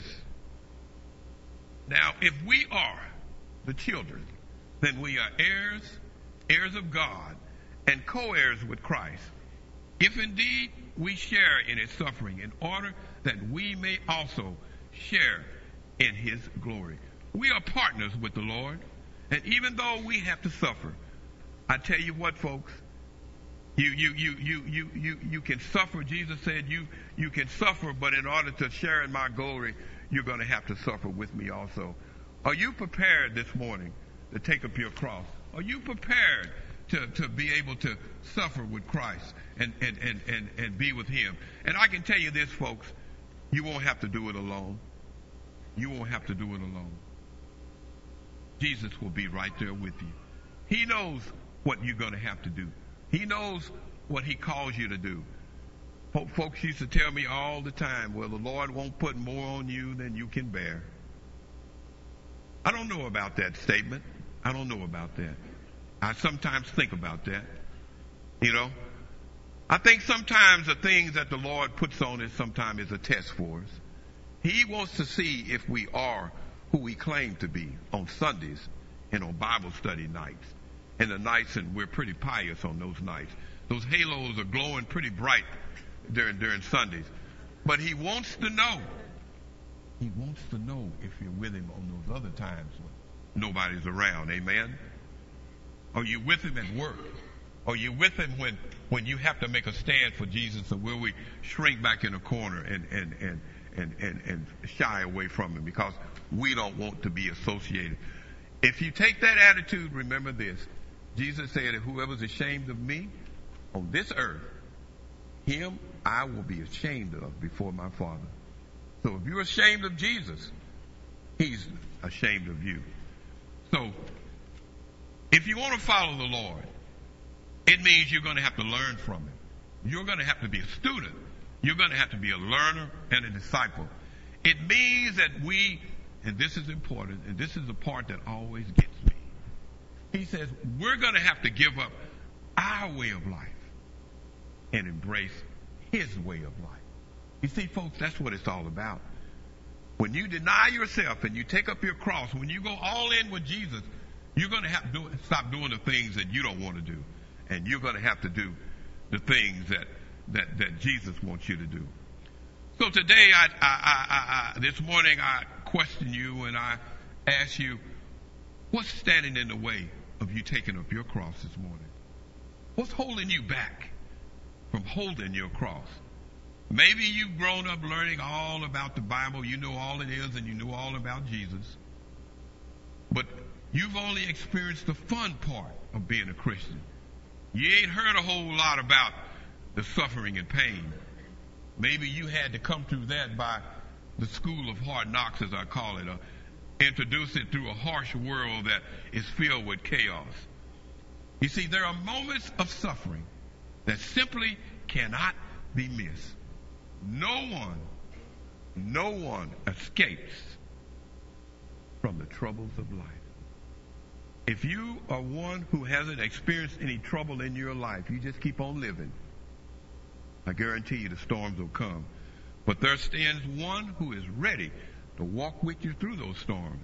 now if we are the children, then we are heirs, heirs of God, and co-heirs with Christ, if indeed we share in his suffering, in order that we may also share in his glory. We are partners with the Lord, and even though we have to suffer, I tell you what, folks, you can suffer. Jesus said you can suffer, but in order to share in my glory, you're going to have to suffer with me also. Are you prepared this morning to take up your cross? Are you prepared to be able to suffer with Christ and be with him? And I can tell you this, folks, you won't have to do it alone. You won't have to do it alone. Jesus will be right there with you. He knows what you're going to have to do. He knows what he calls you to do. Folks used to tell me all the time, well, the Lord won't put more on you than you can bear. I don't know about that statement. I don't know about that. I sometimes think about that. You know, I think sometimes the things that the Lord puts on us sometimes is a test for us. He wants to see if we are who we claim to be on Sundays and on Bible study nights. And the nights, and we're pretty pious on those nights. Those halos are glowing pretty bright during Sundays. But he wants to know He wants to know if you're with him on those other times when nobody's around. Amen? Are you with him at work? Are you with him when you have to make a stand for Jesus, or will we shrink back in a corner and shy away from him because we don't want to be associated? If you take that attitude, remember this. Jesus said, whoever's ashamed of me on this earth, him I will be ashamed of before my Father. So if you're ashamed of Jesus, he's ashamed of you. So if you want to follow the Lord, it means you're going to have to learn from him. You're going to have to be a student. You're going to have to be a learner and a disciple. It means that we, and this is important, and this is the part that always gets me. He says we're going to have to give up our way of life and embrace his way of life. You see, folks, that's what it's all about. When you deny yourself and you take up your cross, when you go all in with Jesus, you're going to have to stop doing the things that you don't want to do. And you're going to have to do the things that Jesus wants you to do. So today, this morning, I question you and I ask you, what's standing in the way of you taking up your cross this morning? What's holding you back from holding your cross? Maybe you've grown up learning all about the Bible. You know all it is and you know all about Jesus. But you've only experienced the fun part of being a Christian. You ain't heard a whole lot about the suffering and pain. Maybe you had to come through that by the school of hard knocks, as I call it, or introduce it through a harsh world that is filled with chaos. You see, there are moments of suffering that simply cannot be missed. No one escapes from the troubles of life. If you are one who hasn't experienced any trouble in your life, you just keep on living. I guarantee you the storms will come. But there stands one who is ready to walk with you through those storms.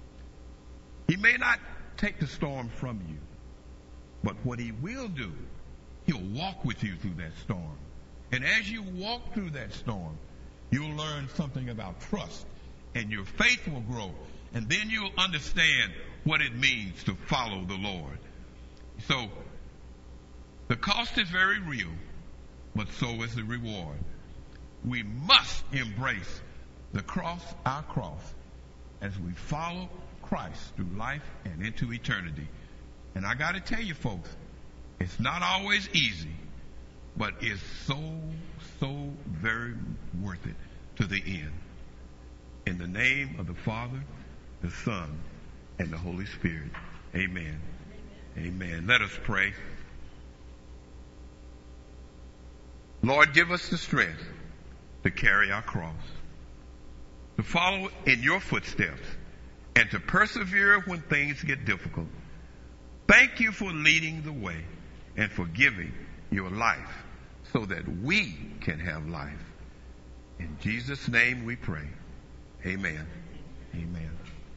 He may not take the storm from you, but what he will do, he'll walk with you through that storm. And as you walk through that storm, you'll learn something about trust, and your faith will grow. And then you'll understand what it means to follow the Lord. So, the cost is very real, but so is the reward. We must embrace the cross, our cross, as we follow Christ through life and into eternity. And I got to tell you, folks, it's not always easy, but it's so very worth it to the end. In the name of the Father, the Son, and the Holy Spirit. Amen. Amen. Let us pray. Lord, give us the strength to carry our cross, to follow in your footsteps, and to persevere when things get difficult. Thank you for leading the way and for giving your life so that we can have life. In Jesus' name we pray. Amen. Amen.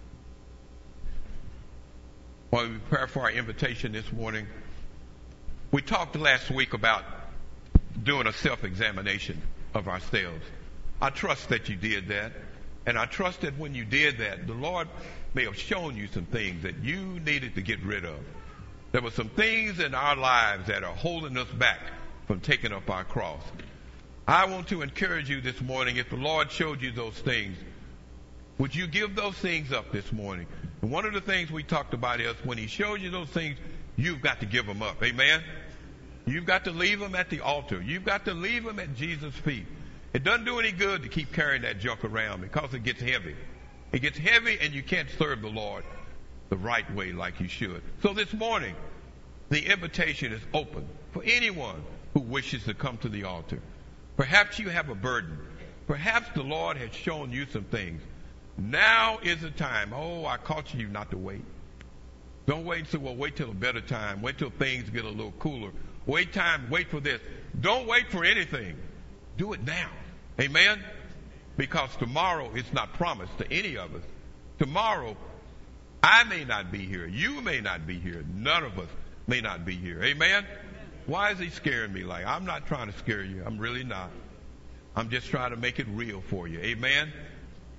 While we prepare for our invitation this morning, we talked last week about doing a self-examination of ourselves. I trust that you did that. And I trust that when you did that, the Lord may have shown you some things that you needed to get rid of. There were some things in our lives that are holding us back from taking up our cross. I want to encourage you this morning, if the Lord showed you those things, would you give those things up this morning? And one of the things we talked about is when he shows you those things, you've got to give them up. Amen? You've got to leave them at the altar. You've got to leave them at Jesus' feet. It doesn't do any good to keep carrying that junk around because it gets heavy. It gets heavy and you can't serve the Lord the right way like you should. So this morning, the invitation is open for anyone who wishes to come to the altar. Perhaps you have a burden. Perhaps the Lord has shown you some things. Now is the time. Oh, I caution you not to wait. Don't wait and say, well, wait till a better time. Wait till things get a little cooler. Wait for this. Don't wait for anything. Do it now. Amen? Because tomorrow is not promised to any of us. Tomorrow, I may not be here. You may not be here. None of us may not be here. Amen? Why is he scaring me? Like, I'm not trying to scare you. I'm really not. I'm just trying to make it real for you. Amen?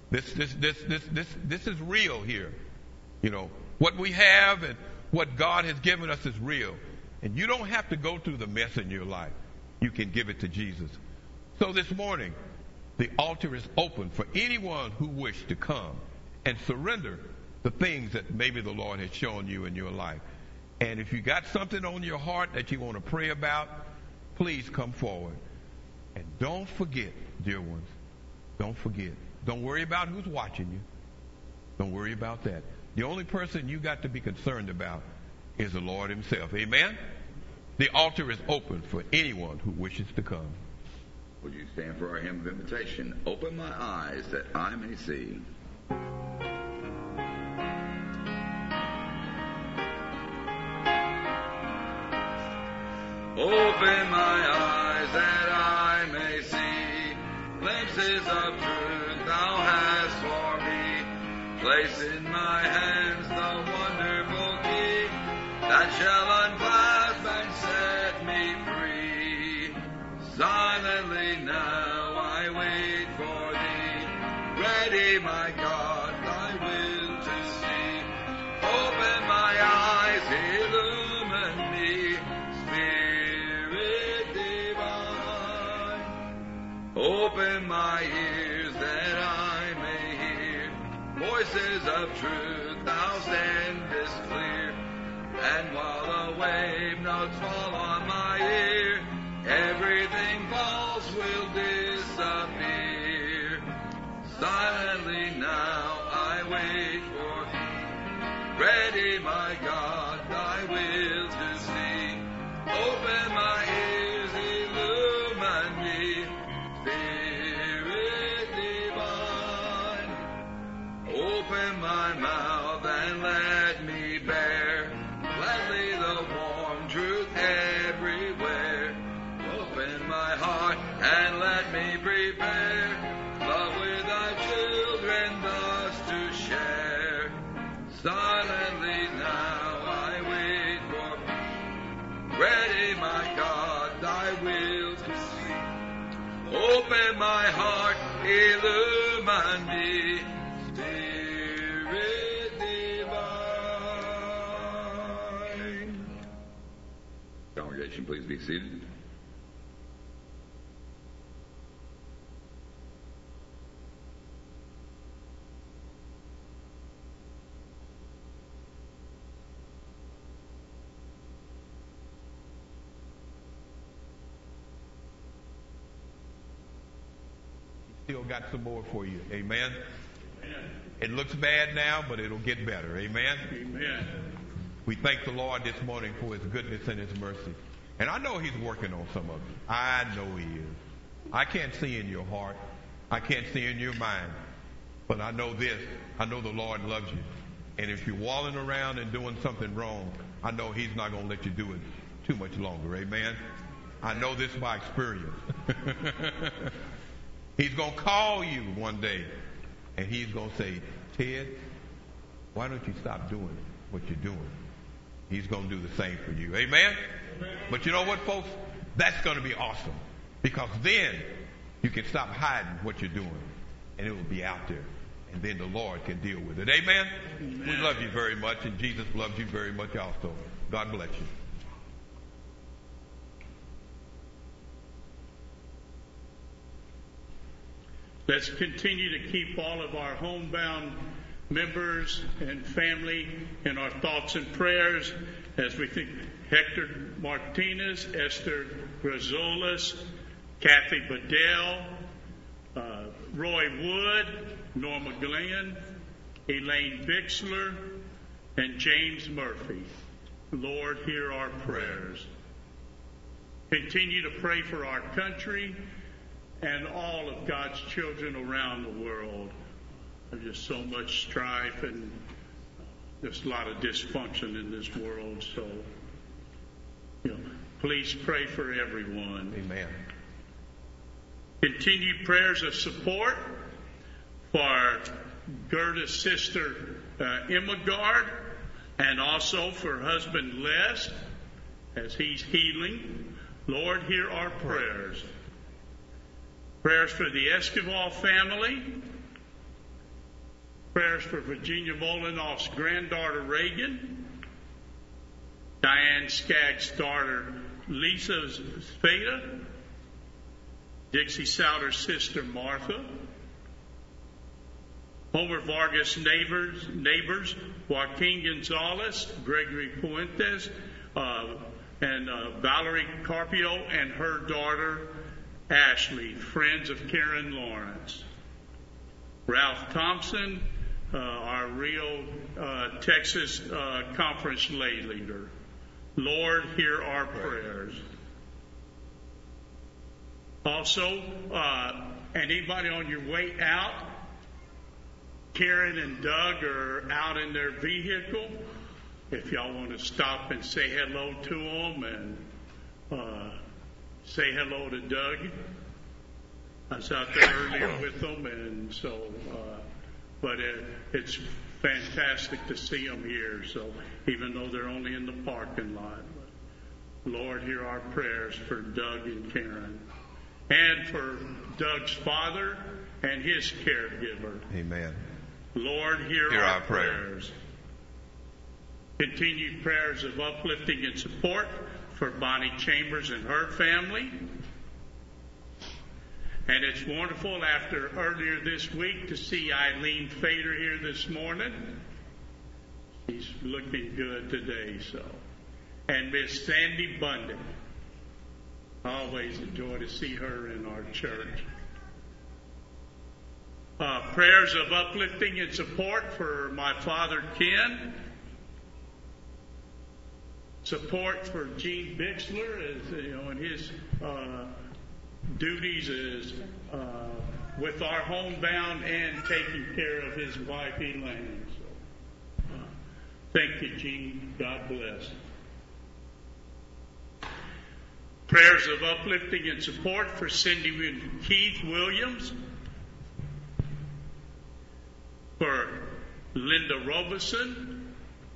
This is real here. You know, what we have and what God has given us is real. And you don't have to go through the mess in your life. You can give it to Jesus. So this morning, the altar is open for anyone who wishes to come and surrender the things that maybe the Lord has shown you in your life. And if you got something on your heart that you want to pray about, please come forward. And don't forget, dear ones, don't forget. Don't worry about who's watching you. Don't worry about that. The only person you got to be concerned about is the Lord himself. Amen? The altar is open for anyone who wishes to come. Would you stand for our hymn of invitation? Open my eyes that I may see. Open my eyes that I may see glimpses of truth thou hast for me. Place in my hands the wonderful key that shall unclasp and set me free. Silently now I wait for thee, ready, my God, thy will to see. Open my eyes, illumine me, Spirit divine. Open my ears that I may hear voices of truth thou sendest clear. And while the wave notes fall on my ear, everything false will disappear. Silently now I wait for thee, ready, my God, thy will to see. Open my ears, illumine me, Spirit divine. Open my mouth and let me bear gladly the warm truth everywhere. Open my heart and let me prepare love with thy children thus to share. Silently now I wait for thee, ready, my God, thy will to see. Open my heart, illumine me, Spirit divine. Congregation, please be seated. Still got some more for you. Amen. Amen. It looks bad now, but it'll get better. Amen. Amen. We thank the Lord this morning for his goodness and his mercy. And I know he's working on some of you. I know he is. I can't see in your heart. I can't see in your mind. But I know this. I know the Lord loves you. And if you're walling around and doing something wrong, I know he's not going to let you do it too much longer. Amen. I know this by experience. He's going to call you one day, and he's going to say, Ted, why don't you stop doing what you're doing? He's going to do the same for you. Amen? Amen. But you know what, folks? That's going to be awesome, because then you can stop hiding what you're doing, and it will be out there, and then the Lord can deal with it. Amen? Amen. We love you very much, and Jesus loves you very much also. God bless you. Let's continue to keep all of our homebound members and family in our thoughts and prayers as we think Hector Martinez, Esther Grazolas, Kathy Bedell, Roy Wood, Norma Glenn, Elaine Bixler, and James Murphy. Lord, hear our prayers. Continue to pray for our country and all of God's children around the world. There's just so much strife and there's a lot of dysfunction in this world. So, please pray for everyone. Amen. Continued prayers of support for Gerda's sister Emma Gard, and also for husband Les as he's healing. Lord, hear our prayers. Prayers for the Esquivel family, prayers for Virginia Molinoff's granddaughter Reagan, Diane Skaggs' daughter Lisa Spada, Dixie Souter's sister Martha, Homer Vargas' neighbors Joaquin Gonzalez, Gregory Puentes, and Valerie Carpio and her daughter Ashley, friends of Karen Lawrence. Ralph Thompson, our Rio, Texas conference lay leader. Lord, hear our prayers. Also, anybody on your way out, Karen and Doug are out in their vehicle. If y'all want to stop and say hello to them and say hello to Doug. I was out there earlier with them, and so, but it's fantastic to see them here. So even though they're only in the parking lot, but Lord, hear our prayers for Doug and Karen, and for Doug's father and his caregiver. Amen. Lord, hear our prayers. Continued prayers of uplifting and support for Bonnie Chambers and her family. And it's wonderful after earlier this week to see Eileen Fader here this morning. She's looking good today, so. And Miss Sandy Bundy. I always enjoy to see her in our church. Prayers of uplifting and support for my father Ken. Support for Gene Bixler, as you know, in his duties as with our homebound and taking care of his wife Elaine. So, thank you, Gene. God bless. Prayers of uplifting and support for Cindy and Keith Williams, for Linda Robeson,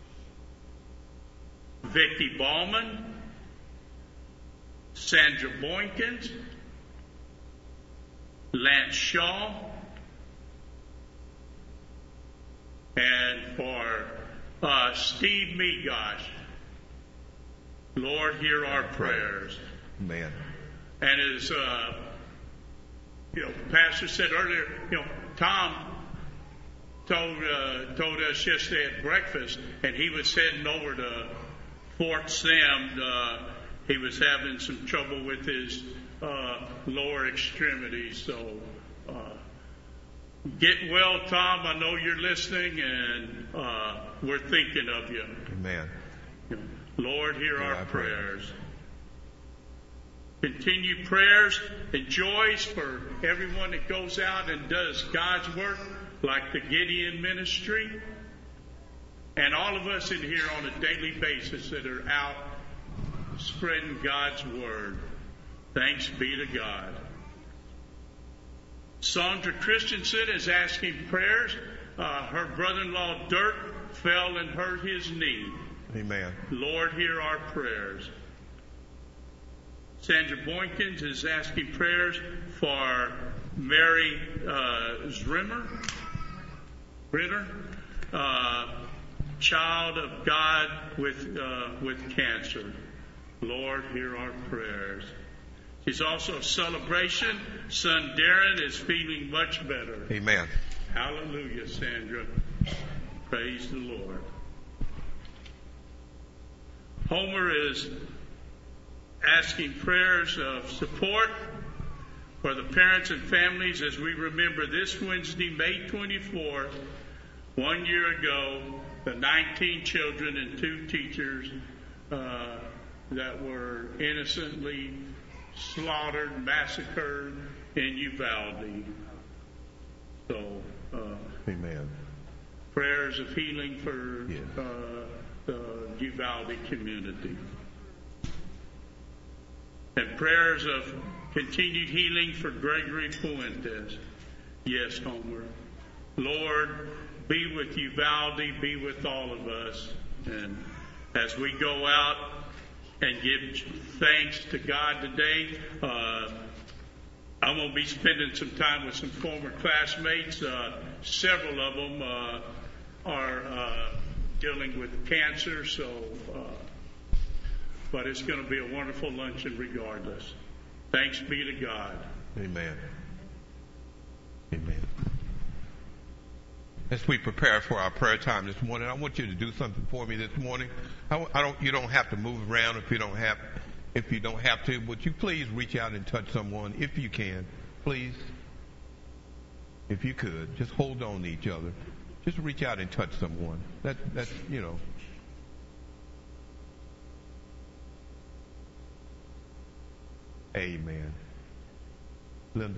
Vicki Ballman, Sandra Boykins, Lance Shaw, and for Steve Megosh. Lord, hear our prayers. Amen. And as Pastor said earlier, Tom told us yesterday at breakfast, and he was heading over to Fort Sam. He was having some trouble with his lower extremities. So get well, Tom. I know you're listening, and we're thinking of you. Amen. Lord, hear our prayers. Continue prayers and joys for everyone that goes out and does God's work, like the Gideon Ministry, and all of us in here on a daily basis that are out spreading God's word. Thanks be to God. Sandra Christensen is asking prayers. Her brother-in-law Dirk fell and hurt his knee. Amen. Lord, hear our prayers. Sandra Boykins is asking prayers for Mary Ritter, child of God with cancer. Lord, hear our prayers. She's also a celebration. Son Darren is feeling much better. Amen. Hallelujah, Sandra. Praise the Lord. Homer is asking prayers of support for the parents and families as we remember this Wednesday, May 24th, 1 year ago, the 19 children and 2 teachers that were innocently slaughtered, massacred in Uvalde. So, amen. Prayers of healing for the Uvalde community. And prayers of continued healing for Gregory Puentes. Yes, Homer. Lord, be with Uvalde, be with all of us. And as we go out and give thanks to God today, I'm going to be spending some time with some former classmates. Several of them are dealing with cancer, but it's going to be a wonderful luncheon regardless. Thanks be to God. Amen. Amen. As we prepare for our prayer time this morning, I want you to do something for me this morning. You don't have to move around if you don't have to. Would you please reach out and touch someone if you can, please? If you could, just hold on to each other. Just reach out and touch someone. That's. Amen. Linda.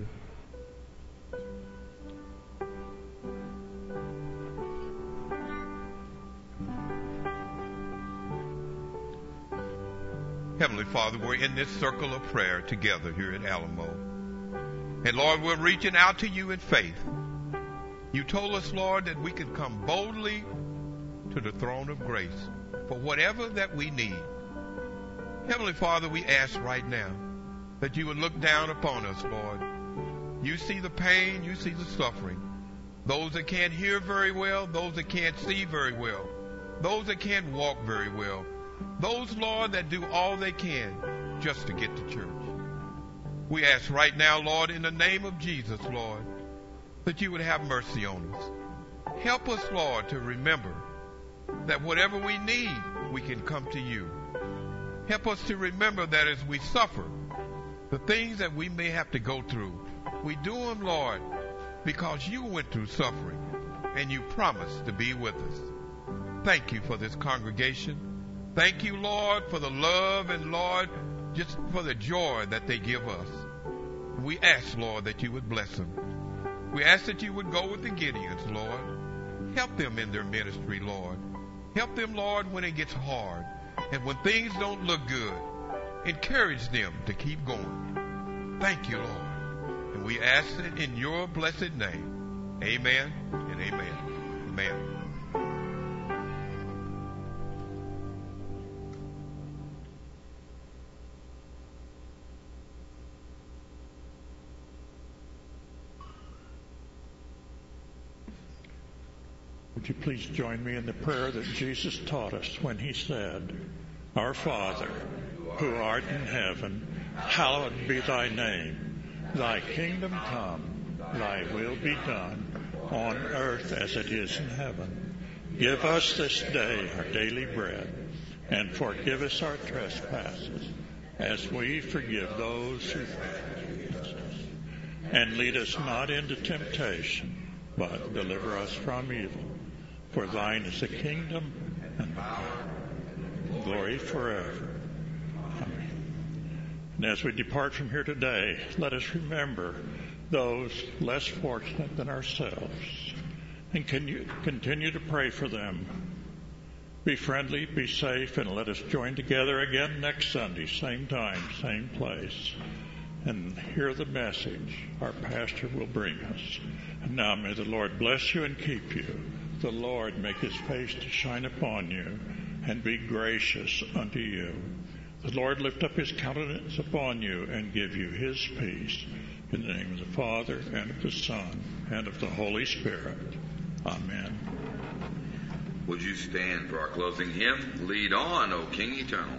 Heavenly Father, we're in this circle of prayer together here at Alamo. And Lord, we're reaching out to you in faith. You told us, Lord, that we could come boldly to the throne of grace for whatever that we need. Heavenly Father, we ask right now that you would look down upon us, Lord. You see the pain, you see the suffering. Those that can't hear very well, those that can't see very well, those that can't walk very well. Those, Lord, that do all they can just to get to church. We ask right now, Lord, in the name of Jesus, Lord, that you would have mercy on us. Help us, Lord, to remember that whatever we need, we can come to you. Help us to remember that as we suffer, the things that we may have to go through, we do them, Lord, because you went through suffering and you promised to be with us. Thank you for this congregation. Thank you, Lord, for the love and, Lord, just for the joy that they give us. We ask, Lord, that you would bless them. We ask that you would go with the Gideons, Lord. Help them in their ministry, Lord. Help them, Lord, when it gets hard. And when things don't look good, encourage them to keep going. Thank you, Lord. And we ask it in your blessed name. Amen and amen. Amen. Would you please join me in the prayer that Jesus taught us when he said, Our Father, who art in heaven, hallowed be thy name. Thy kingdom come, thy will be done, on earth as it is in heaven. Give us this day our daily bread, and forgive us our trespasses, as we forgive those who trespass us. And lead us not into temptation, but deliver us from evil. For thine is the kingdom and the power and glory forever. Amen. And as we depart from here today, let us remember those less fortunate than ourselves and continue to pray for them. Be friendly, be safe, and let us join together again next Sunday, same time, same place, and hear the message our pastor will bring us. And now may the Lord bless you and keep you. The Lord make his face to shine upon you and be gracious unto you. The Lord lift up his countenance upon you and give you his peace. In the name of the Father, and of the Son, and of the Holy Spirit. Amen. Would you stand for our closing hymn? Lead on, O King Eternal.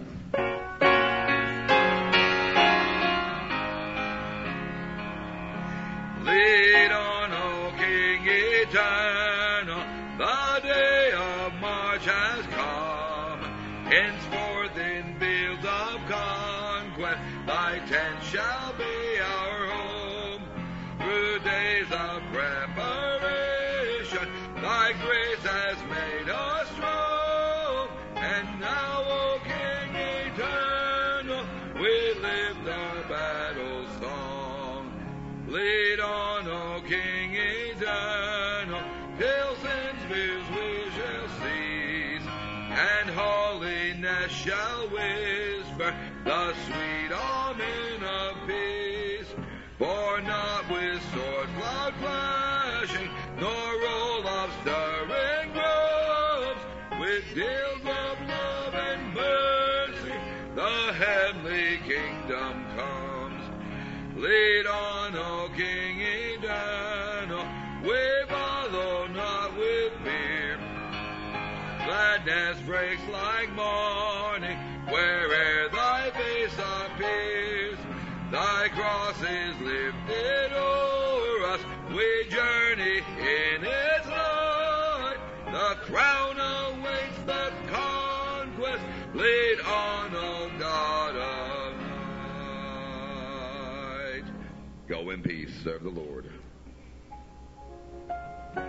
Lead on, O King Eternal. The day of March has come. Henceforth in fields of conquest, thy tent shall be our home. Through days of preparation, thy grace has made us strong. And now, O King Eternal, we lift our battle song. Lead on, O King Eternal, till sin's fears we shall cease, and holiness shall whisper the sweet amen of peace. For not with sword cloud flashing, nor roll of stirring groves, with deals of love and mercy, the heavenly kingdom comes. Lead on, Son, O King eternal, we follow not with fear. Gladness breaks like morning, where'er thy face appears. Thy cross is lifted o'er us, we journey in its light. The crown awaits the conquest, lead on, O God of night. Go in peace, serve the Lord.